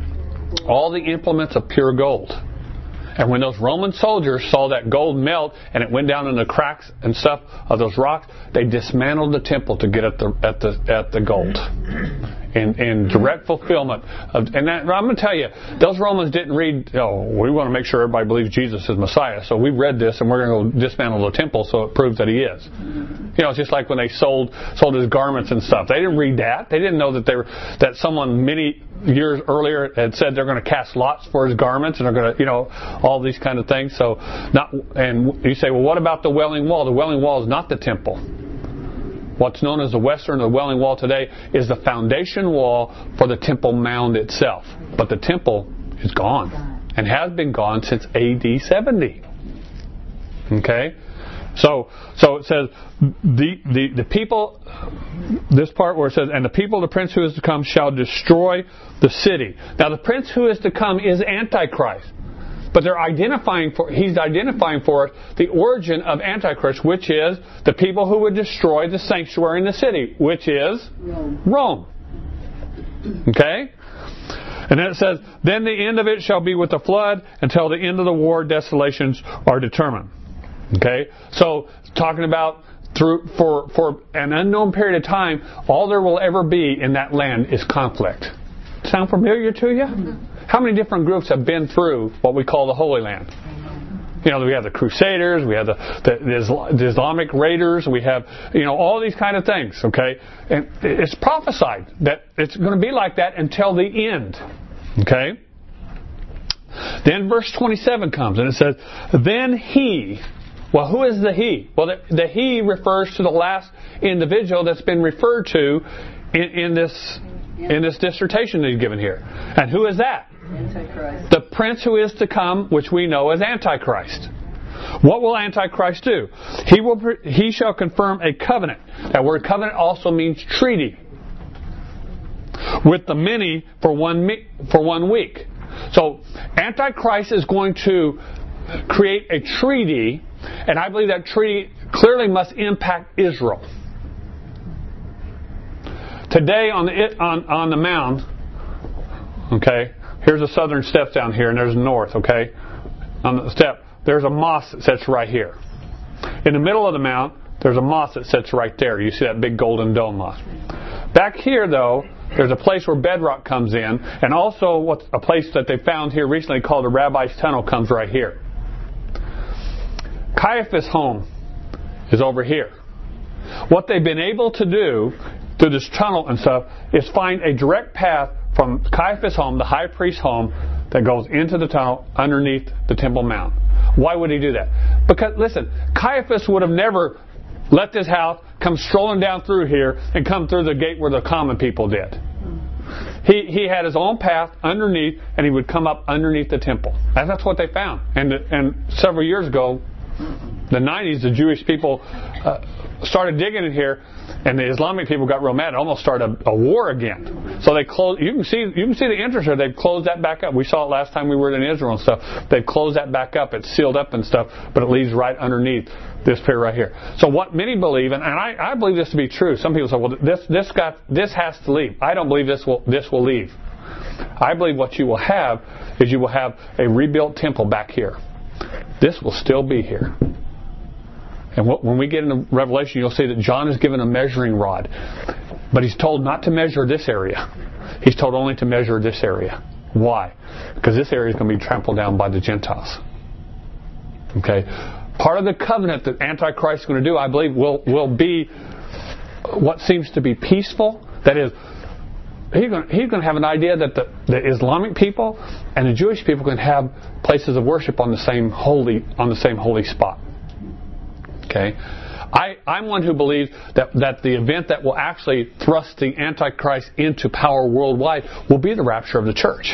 All the implements of pure gold. And when those Roman soldiers saw that gold melt and it went down in the cracks and stuff of those rocks, they dismantled the temple to get at the at the at the gold. In, in direct fulfillment of, and that, I'm going to tell you, those Romans didn't read, oh, we want to make sure everybody believes Jesus is Messiah, so we read this and we're going to go dismantle the temple so it proves that He is. You know, it's just like when they sold sold His garments and stuff. They didn't read that. They didn't know that they were that someone many years earlier had said they're going to cast lots for His garments and they're going to, you know, all these kind of things. So, not, and you say, well, what about the Wailing Wall? The Wailing Wall is not the temple. What's known as the Western or the Wailing Wall today is the foundation wall for the Temple Mound itself. But the temple is gone and has been gone since A D seventy. Okay? So so it says, the, the, the people, this part where it says, and the people of the prince who is to come shall destroy the city. Now the prince who is to come is Antichrist. But they're identifying for, he's identifying for us the origin of Antichrist, which is the people who would destroy the sanctuary in the city, which is Rome. Rome. Okay? And then it says, then the end of it shall be with the flood until the end of the war desolations are determined. Okay? So, talking about through for, for an unknown period of time, all there will ever be in that land is conflict. Sound familiar to you? Mm-hmm. How many different groups have been through what we call the Holy Land? You know, we have the Crusaders, we have the, the, the Islamic Raiders, we have, you know, all these kind of things, okay? And it's prophesied that it's going to be like that until the end, okay? Then verse twenty-seven comes and it says, then he, well, who is the he? Well, the, the he refers to the last individual that's been referred to in, in this in this dissertation that he's given here. And who is that? Antichrist. The prince who is to come, which we know as Antichrist. What will Antichrist do? He will. He shall confirm a covenant. That word covenant also means treaty. with the many for one me- for one week. So Antichrist is going to create a treaty, and I believe that treaty clearly must impact Israel. Today on the on on the mound, okay, here's the southern steps down here, and there's the north, okay. On the step, there's a mosque that sits right here. In the middle of the mound, there's a mosque that sits right there. You see that big golden dome mosque. Back here, though, there's a place where bedrock comes in, and also what's a place that they found here recently called the Rabbi's Tunnel comes right here. Caiaphas' home is over here. What they've been able to do through this tunnel and stuff is find a direct path from Caiaphas' home, the high priest's home, that goes into the tunnel underneath the Temple Mount. Why would he do that? Because, listen, Caiaphas would have never left his house, come strolling down through here, and come through the gate where the common people did. He he had his own path underneath, and he would come up underneath the temple. And that's what they found. And and several years ago, the nineties, the Jewish people uh, started digging in here, and the Islamic people got real mad. It almost started a, a war again. So they closed. You can see you can see the entrance here. They've closed that back up. We saw it last time we were in Israel and stuff. They've closed that back up. It's sealed up and stuff, but it leaves right underneath this pier right here. So what many believe, and, and I, I believe this to be true. Some people say, well, this this got this has to leave. I don't believe this will this will leave. I believe what you will have is you will have a rebuilt temple back here. This will still be here. And when we get into Revelation, you'll see that John is given a measuring rod. But he's told not to measure this area. He's told only to measure this area. Why? Because this area is going to be trampled down by the Gentiles. Okay? Part of the covenant that Antichrist is going to do, I believe, will, will be what seems to be peaceful. That is, he's going, to, he's going to have an idea that the, the Islamic people and the Jewish people can have places of worship on the same holy on the same holy spot. Okay, I, I'm one who believes that, that the event that will actually thrust the Antichrist into power worldwide will be the rapture of the church.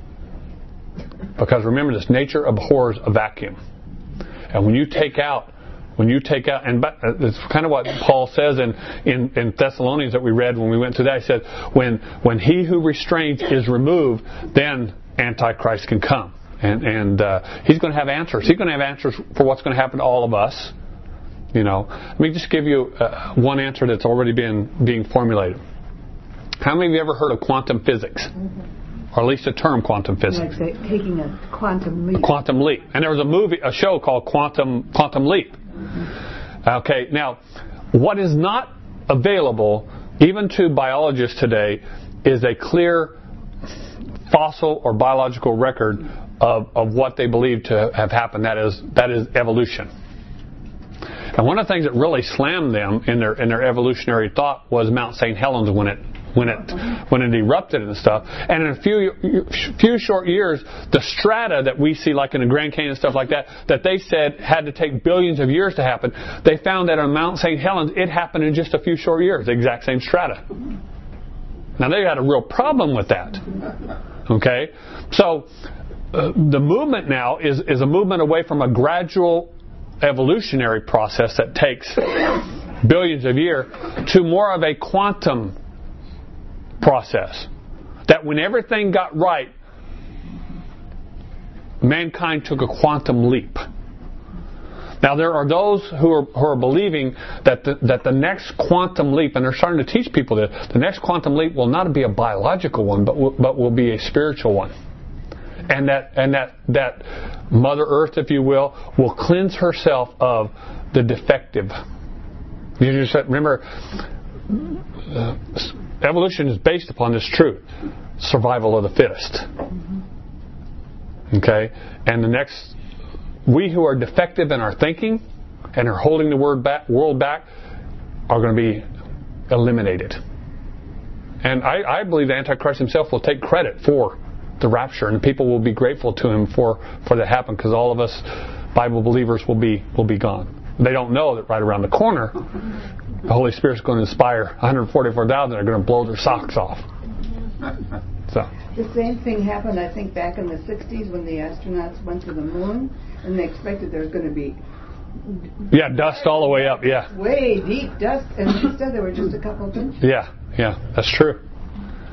Because remember, this nature abhors a vacuum. And when you take out, when you take out, and it's kind of what Paul says in, in, in Thessalonians that we read when we went through that. He said, when when he who restrains is removed, then Antichrist can come. And, and uh, he's going to have answers. He's going to have answers for what's going to happen to all of us. You know, let me just give you uh, one answer that's already been being formulated. How many of you ever heard of quantum physics? Mm-hmm. Or at least the term quantum physics? Like taking a quantum leap. A quantum leap. And there was a movie, a show called Quantum Quantum Leap. Mm-hmm. Okay, now, what is not available, even to biologists today, is a clear fossil or biological record of, of what they believe to have happened. That is, that is evolution. And one of the things that really slammed them in their in their evolutionary thought was Mount Saint Helens when it when it when it erupted and stuff. And in a few few short years, the strata that we see, like in the Grand Canyon and stuff like that, that they said had to take billions of years to happen, they found that on Mount Saint Helens it happened in just a few short years, the exact same strata. Now they had a real problem with that. Okay, so uh, the movement now is is a movement away from a gradual evolutionary process that takes billions of years to more of a quantum process. That when everything got right, mankind took a quantum leap. Now there are those who are, who are believing that the, that the next quantum leap, and they're starting to teach people that the next quantum leap will not be a biological one, but will, but will be a spiritual one. And that and that that Mother Earth, if you will, will cleanse herself of the defective. You just remember, uh, evolution is based upon this truth: survival of the fittest. Okay, and the next, we who are defective in our thinking and are holding the word back, world back, are going to be eliminated. And I, I believe the Antichrist himself will take credit for the rapture, and people will be grateful to him for, for that happen, because all of us Bible believers will be will be gone. They don't know that right around the corner the Holy Spirit's going to inspire one hundred forty-four thousand that are going to blow their socks off. So the same thing happened, I think, back in the sixties when the astronauts went to the moon, and they expected there was going to be yeah, dust all the way up, yeah. Way deep dust, and instead there were just a couple of inches. Yeah, yeah, that's true.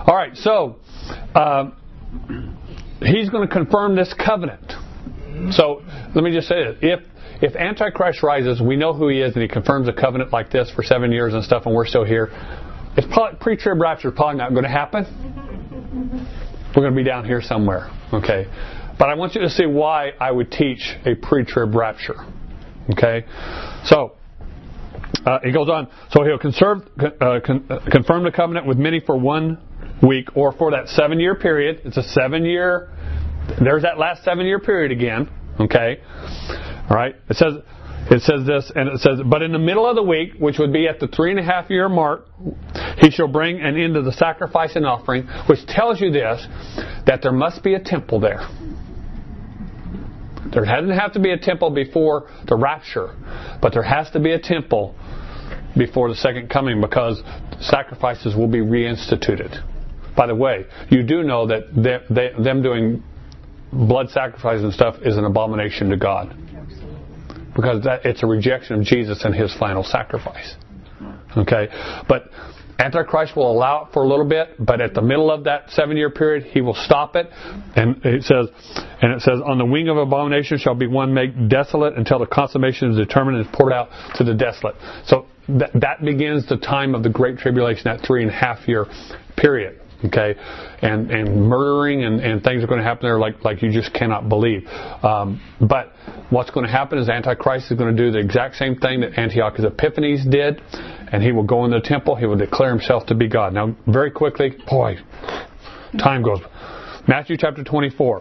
All right, so uh, he's going to confirm this covenant. So let me just say this. If, if Antichrist rises, we know who he is, and he confirms a covenant like this for seven years and stuff, and we're still here, it's probably, pre-trib rapture is probably not going to happen. We're going to be down here somewhere. Okay? But I want you to see why I would teach a pre-trib rapture. Okay? So, uh, he goes on. So he'll conserve, uh, con, uh, confirm the covenant with many for one week or for that seven-year period. It's a seven-year. There's that last seven-year period again. Okay? All right? It says, it says this, and it says, but in the middle of the week, which would be at the three and a half year mark, he shall bring an end to the sacrifice and offering, which tells you this, that there must be a temple there. There doesn't have to be a temple before the rapture, but there has to be a temple before the second coming, because sacrifices will be reinstituted. By the way, you do know that they, they, them doing blood sacrifices and stuff is an abomination to God, because that, it's a rejection of Jesus and His final sacrifice. Okay, but Antichrist will allow it for a little bit, but at the middle of that seven-year period, he will stop it. And it says, and it says, on the wing of abomination shall be one made desolate until the consummation is determined and is poured out to the desolate. So th- that begins the time of the Great Tribulation, that three and a half year period. Okay, and and murdering and, and things are going to happen there like like you just cannot believe. Um, but what's going to happen is Antichrist is going to do the exact same thing that Antiochus Epiphanes did, and he will go in the temple. He will declare himself to be God. Now, very quickly, boy, time goes. Matthew chapter twenty-four.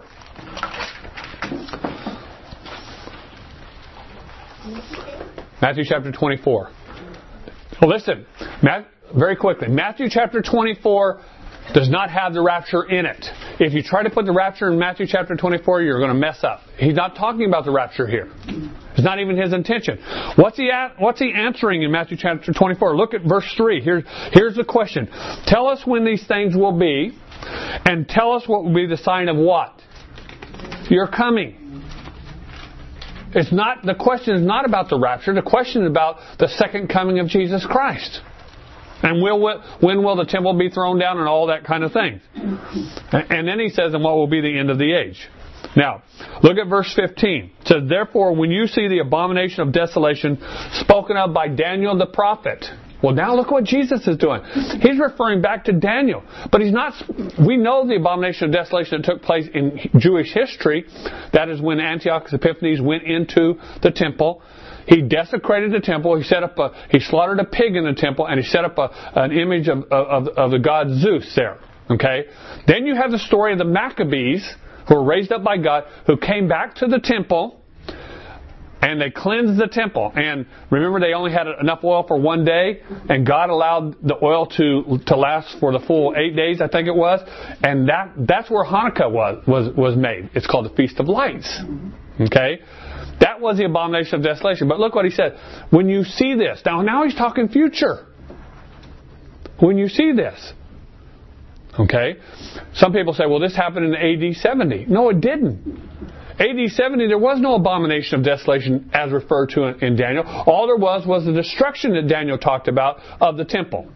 Matthew chapter twenty-four. Well, listen, Matt, very quickly. Matthew chapter twenty-four does not have the rapture in it. If you try to put the rapture in Matthew chapter twenty-four, you're going to mess up. He's not talking about the rapture here. It's not even his intention. What's he at, what's he answering in Matthew chapter twenty-four? Look at verse three. Here's, here's the question. Tell us when these things will be, and tell us what will be the sign of what? Your coming. It's not, the question is not about the rapture. The question is about the second coming of Jesus Christ. And will, when will the temple be thrown down and all that kind of thing. And then he says, and what will be the end of the age? Now, look at verse fifteen. It says, therefore, when you see the abomination of desolation spoken of by Daniel the prophet. Well, now look what Jesus is doing. He's referring back to Daniel. But he's not, we know the abomination of desolation that took place in Jewish history. That is when Antiochus Epiphanes went into the temple. He desecrated the temple. He set up a, he slaughtered a pig in the temple, and he set up a, an image of, of, of the god Zeus there. Okay? Then you have the story of the Maccabees, who were raised up by God, who came back to the temple, and they cleansed the temple. And remember, they only had enough oil for one day, and God allowed the oil to to last for the full eight days, I think it was. And that that's where Hanukkah was was was made. It's called the Feast of Lights. Okay? That was the abomination of desolation. But look what he said. When you see this. Now, now he's talking future. When you see this. Okay? Some people say, well, this happened in A D seventy. No, it didn't. A D seventy, there was no abomination of desolation as referred to in, in Daniel. All there was was the destruction that Daniel talked about of the temple.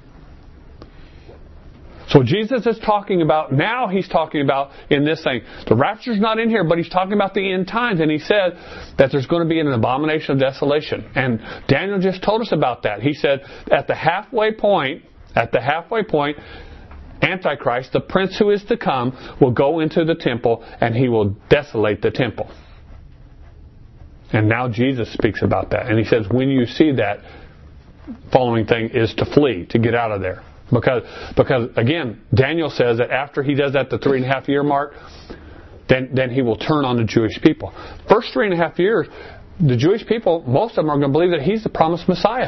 So Jesus is talking about, now he's talking about in this thing. The rapture's not in here, but he's talking about the end times. And he said that there's going to be an abomination of desolation. And Daniel just told us about that. He said at the halfway point, at the halfway point, Antichrist, the prince who is to come, will go into the temple and he will desolate the temple. And now Jesus speaks about that. And he says, when you see that, following thing is to flee, to get out of there. Because, because again, Daniel says that after he does that, the three and a half year mark, then, then he will turn on the Jewish people. First three and a half years, the Jewish people, most of them are going to believe that he's the promised Messiah.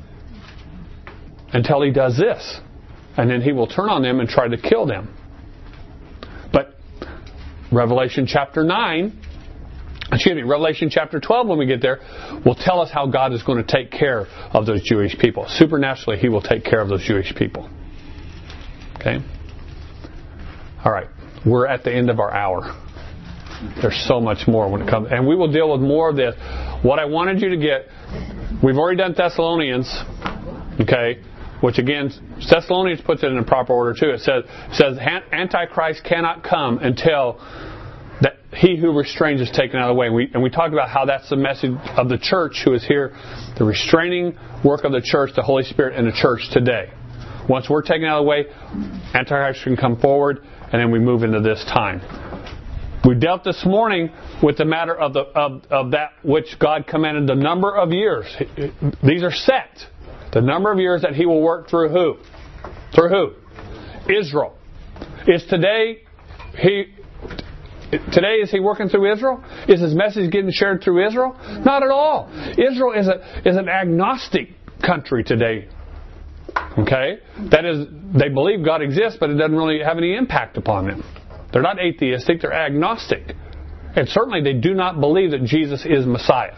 Until he does this. And then he will turn on them and try to kill them. But Revelation chapter nine, excuse me, Revelation chapter twelve, when we get there, will tell us how God is going to take care of those Jewish people. Supernaturally, He will take care of those Jewish people. Okay? All right. We're at the end of our hour. There's so much more when it comes. And we will deal with more of this. What I wanted you to get, we've already done Thessalonians. Okay? which again, Thessalonians puts it in a proper order too. It says, says Antichrist cannot come until that he who restrains is taken out of the way. And we, and we talked about how that's the message of the church who is here, the restraining work of the church, the Holy Spirit in the church today. Once we're taken out of the way, Antichrist can come forward, and then we move into this time. We dealt this morning with the matter of the of, of that which God commanded, the number of years. These are set. The number of years that He will work through who? Through who? Israel. Is today He today is He working through Israel? Is His message getting shared through Israel? Not at all. Israel is a is an agnostic country today. Okay? That is, they believe God exists, but it doesn't really have any impact upon them. They're not atheistic, they're agnostic. And certainly they do not believe that Jesus is Messiah.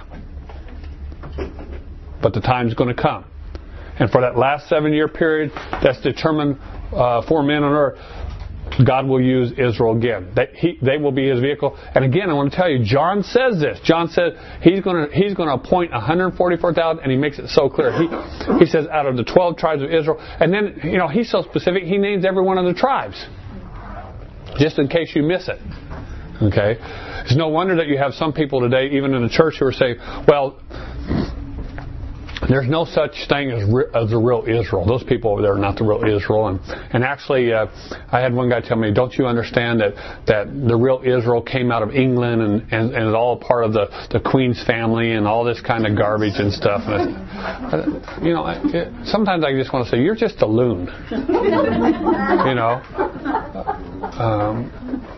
But the time's going to come. And for that last seven-year period that's determined uh, for men on earth, God will use Israel again. They, he, they will be His vehicle. And again, I want to tell you, John says this. John says he's going to he's going to appoint one hundred forty-four thousand, and he makes it so clear. He he says out of the twelve tribes of Israel, and then you know he's so specific. He names every one of the tribes, just in case you miss it. Okay, it's no wonder that you have some people today, even in the church, who are saying, "Well, there's no such thing as, re- as the real Israel. Those people over there are not the real Israel." And and actually, uh, I had one guy tell me, "Don't you understand that, that the real Israel came out of England and, and, and is all part of the, the Queen's family and all this kind of garbage and stuff?" And I, you know, it, sometimes I just want to say, "You're just a loon." You know. Um,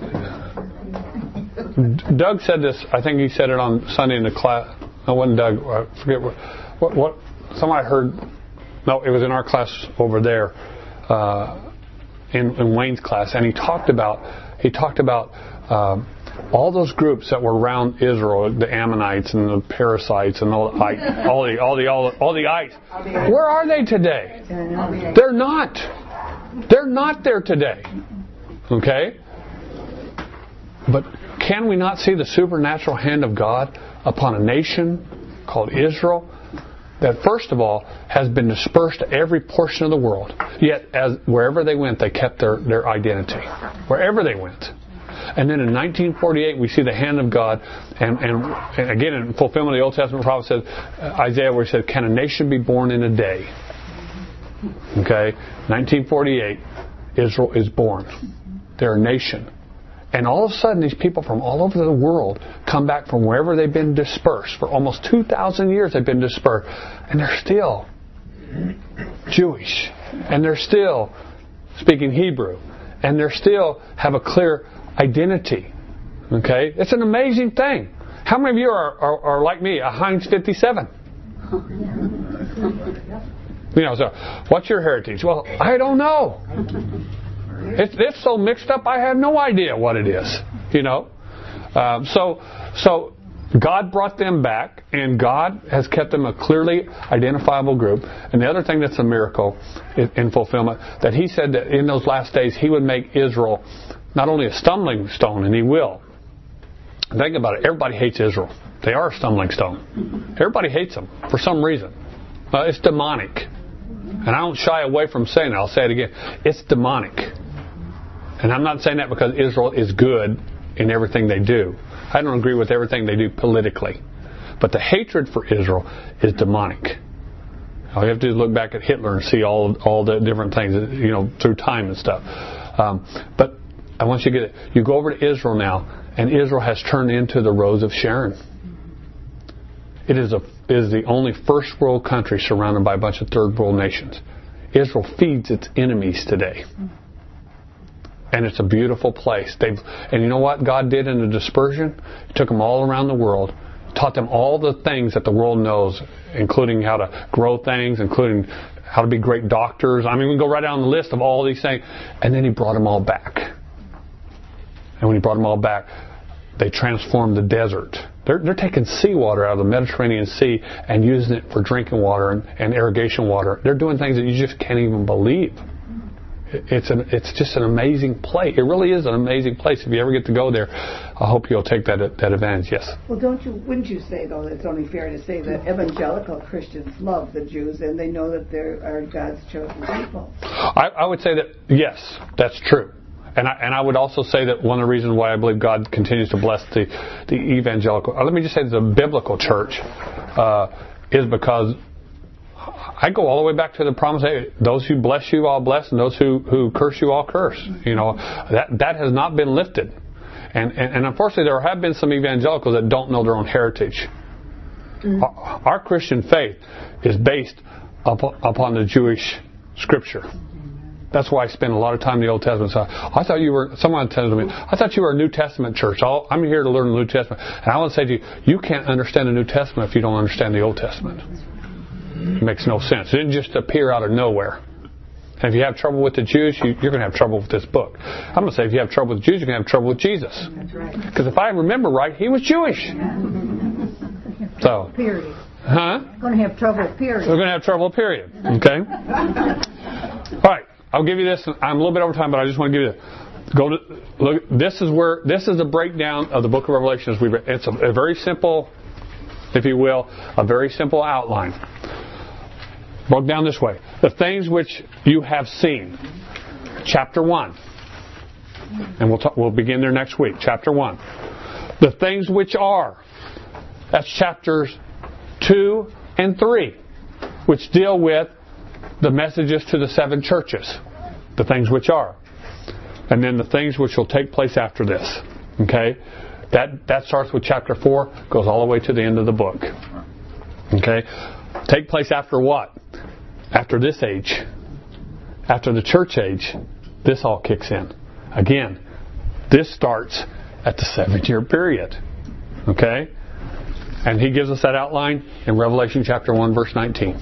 Doug said this. I think he said it on Sunday in the class. No, it wasn't Doug. I forget what. What, what somebody heard? No, it was in our class over there, uh, in, in Wayne's class, and he talked about he talked about um, all those groups that were around Israel, the Ammonites and the Perizzites and all the all the all the all the, all the ites. Where are they today? They're not. They're not there today. Okay. But can we not see the supernatural hand of God upon a nation called Israel, that first of all has been dispersed to every portion of the world, yet as wherever they went they kept their, their identity, wherever they went. And then in nineteen forty-eight we see the hand of God, and, and, and again in fulfillment of the Old Testament prophet said, uh, Isaiah, where he said, "Can a nation be born in a day?" Okay, nineteen forty-eight, Israel is born. They're a nation. And all of a sudden, these people from all over the world come back from wherever they've been dispersed. For almost two thousand years they've been dispersed. And they're still Jewish. And they're still speaking Hebrew. And they still have a clear identity. Okay? It's an amazing thing. How many of you are, are, are like me, a Heinz fifty-seven? You know, so what's your heritage? Well, I don't know. It's, it's so mixed up, I have no idea what it is. You know, um, so so God brought them back, and God has kept them a clearly identifiable group. And the other thing that's a miracle in, in fulfillment, that He said that in those last days He would make Israel not only a stumbling stone, and He will. Think about it. Everybody hates Israel. They are a stumbling stone. Everybody hates them for some reason. Uh, it's demonic. And I don't shy away from saying it. I'll say it again. It's demonic. And I'm not saying that because Israel is good in everything they do. I don't agree with everything they do politically. But the hatred for Israel is demonic. All you have to do is look back at Hitler and see all all the different things, you know, through time and stuff. Um, but I want you to get it. You go over to Israel now, and Israel has turned into the Rose of Sharon. It is a is the only first world country surrounded by a bunch of third world nations. Israel feeds its enemies today. And it's a beautiful place. They've, and you know what God did in the dispersion? He took them all around the world, taught them all the things that the world knows, including how to grow things, including how to be great doctors. I mean, we can go right down the list of all these things. And then He brought them all back. And when He brought them all back, they transformed the desert. They're, they're taking seawater out of the Mediterranean Sea and using it for drinking water and, and irrigation water. They're doing things that you just can't even believe. it's an, it's just an amazing place. It really is an amazing place. If you ever get to go there, I hope you'll take that that advantage. Yes. Well, don't you? Wouldn't you say though that it's only fair to say that evangelical Christians love the Jews and they know that they are God's chosen people? I, I would say that yes, that's true. And I, and I would also say that one of the reasons why I believe God continues to bless the the evangelical, uh, let me just say the biblical church, uh, is because I go all the way back to the promise, hey, those who bless you, I'll bless, and those who, who curse you, I'll curse. You know, that that has not been lifted. And, and, and unfortunately, there have been some evangelicals that don't know their own heritage. Mm-hmm. Our, our Christian faith is based upon, upon the Jewish Scripture. That's why I spend a lot of time in the Old Testament. So I thought you were, someone tells me, I thought you were a New Testament church. I'll, I'm here to learn the New Testament. And I want to say to you, you can't understand the New Testament if you don't understand the Old Testament. It makes no sense. It didn't just appear out of nowhere. And if you have trouble with the Jews, you, you're going to have trouble with this book. I'm going to say if you have trouble with the Jews, you're going to have trouble with Jesus. That's right. Because if I remember right, he was Jewish. So, period. Huh? Going to have trouble, period. We're going to have trouble, period. Okay? All right. I'll give you this. I'm a little bit over time, but I just want to give you this. Go to look. This is where this is a breakdown of the Book of Revelation as we read. It's a, a very simple, if you will, a very simple outline. Broke down this way: the things which you have seen, chapter one, and we'll talk, we'll begin there next week. Chapter one. The things which are. That's chapters two and three, which deal with the messages to the seven churches, the things which are, and then the things which will take place after this. Okay, that that starts with chapter four, goes all the way to the end of the book. Okay, take place after what? After this age, after the church age, this all kicks in. Again, this starts at the seven-year period. Okay, and he gives us that outline in Revelation chapter one, verse nineteen.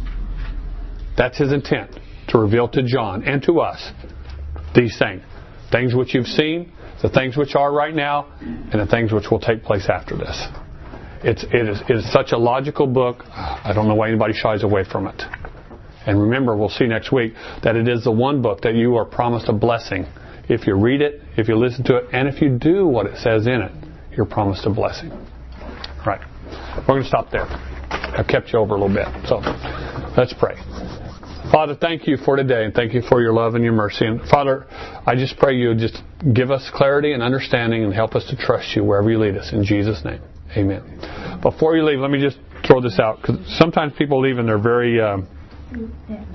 That's his intent, to reveal to John and to us these things. Things which you've seen, the things which are right now, and the things which will take place after this. It's, it, is, it is such a logical book, I don't know why anybody shies away from it. And remember, we'll see next week, that it is the one book that you are promised a blessing. If you read it, if you listen to it, and if you do what it says in it, you're promised a blessing. Right. We're going to stop there. I've kept you over a little bit. So, let's pray. Father, thank you for today, and thank you for your love and your mercy. And Father, I just pray you just give us clarity and understanding and help us to trust you wherever you lead us. In Jesus' name, amen. Before you leave, let me just throw this out, because sometimes people leave and they're very... Um,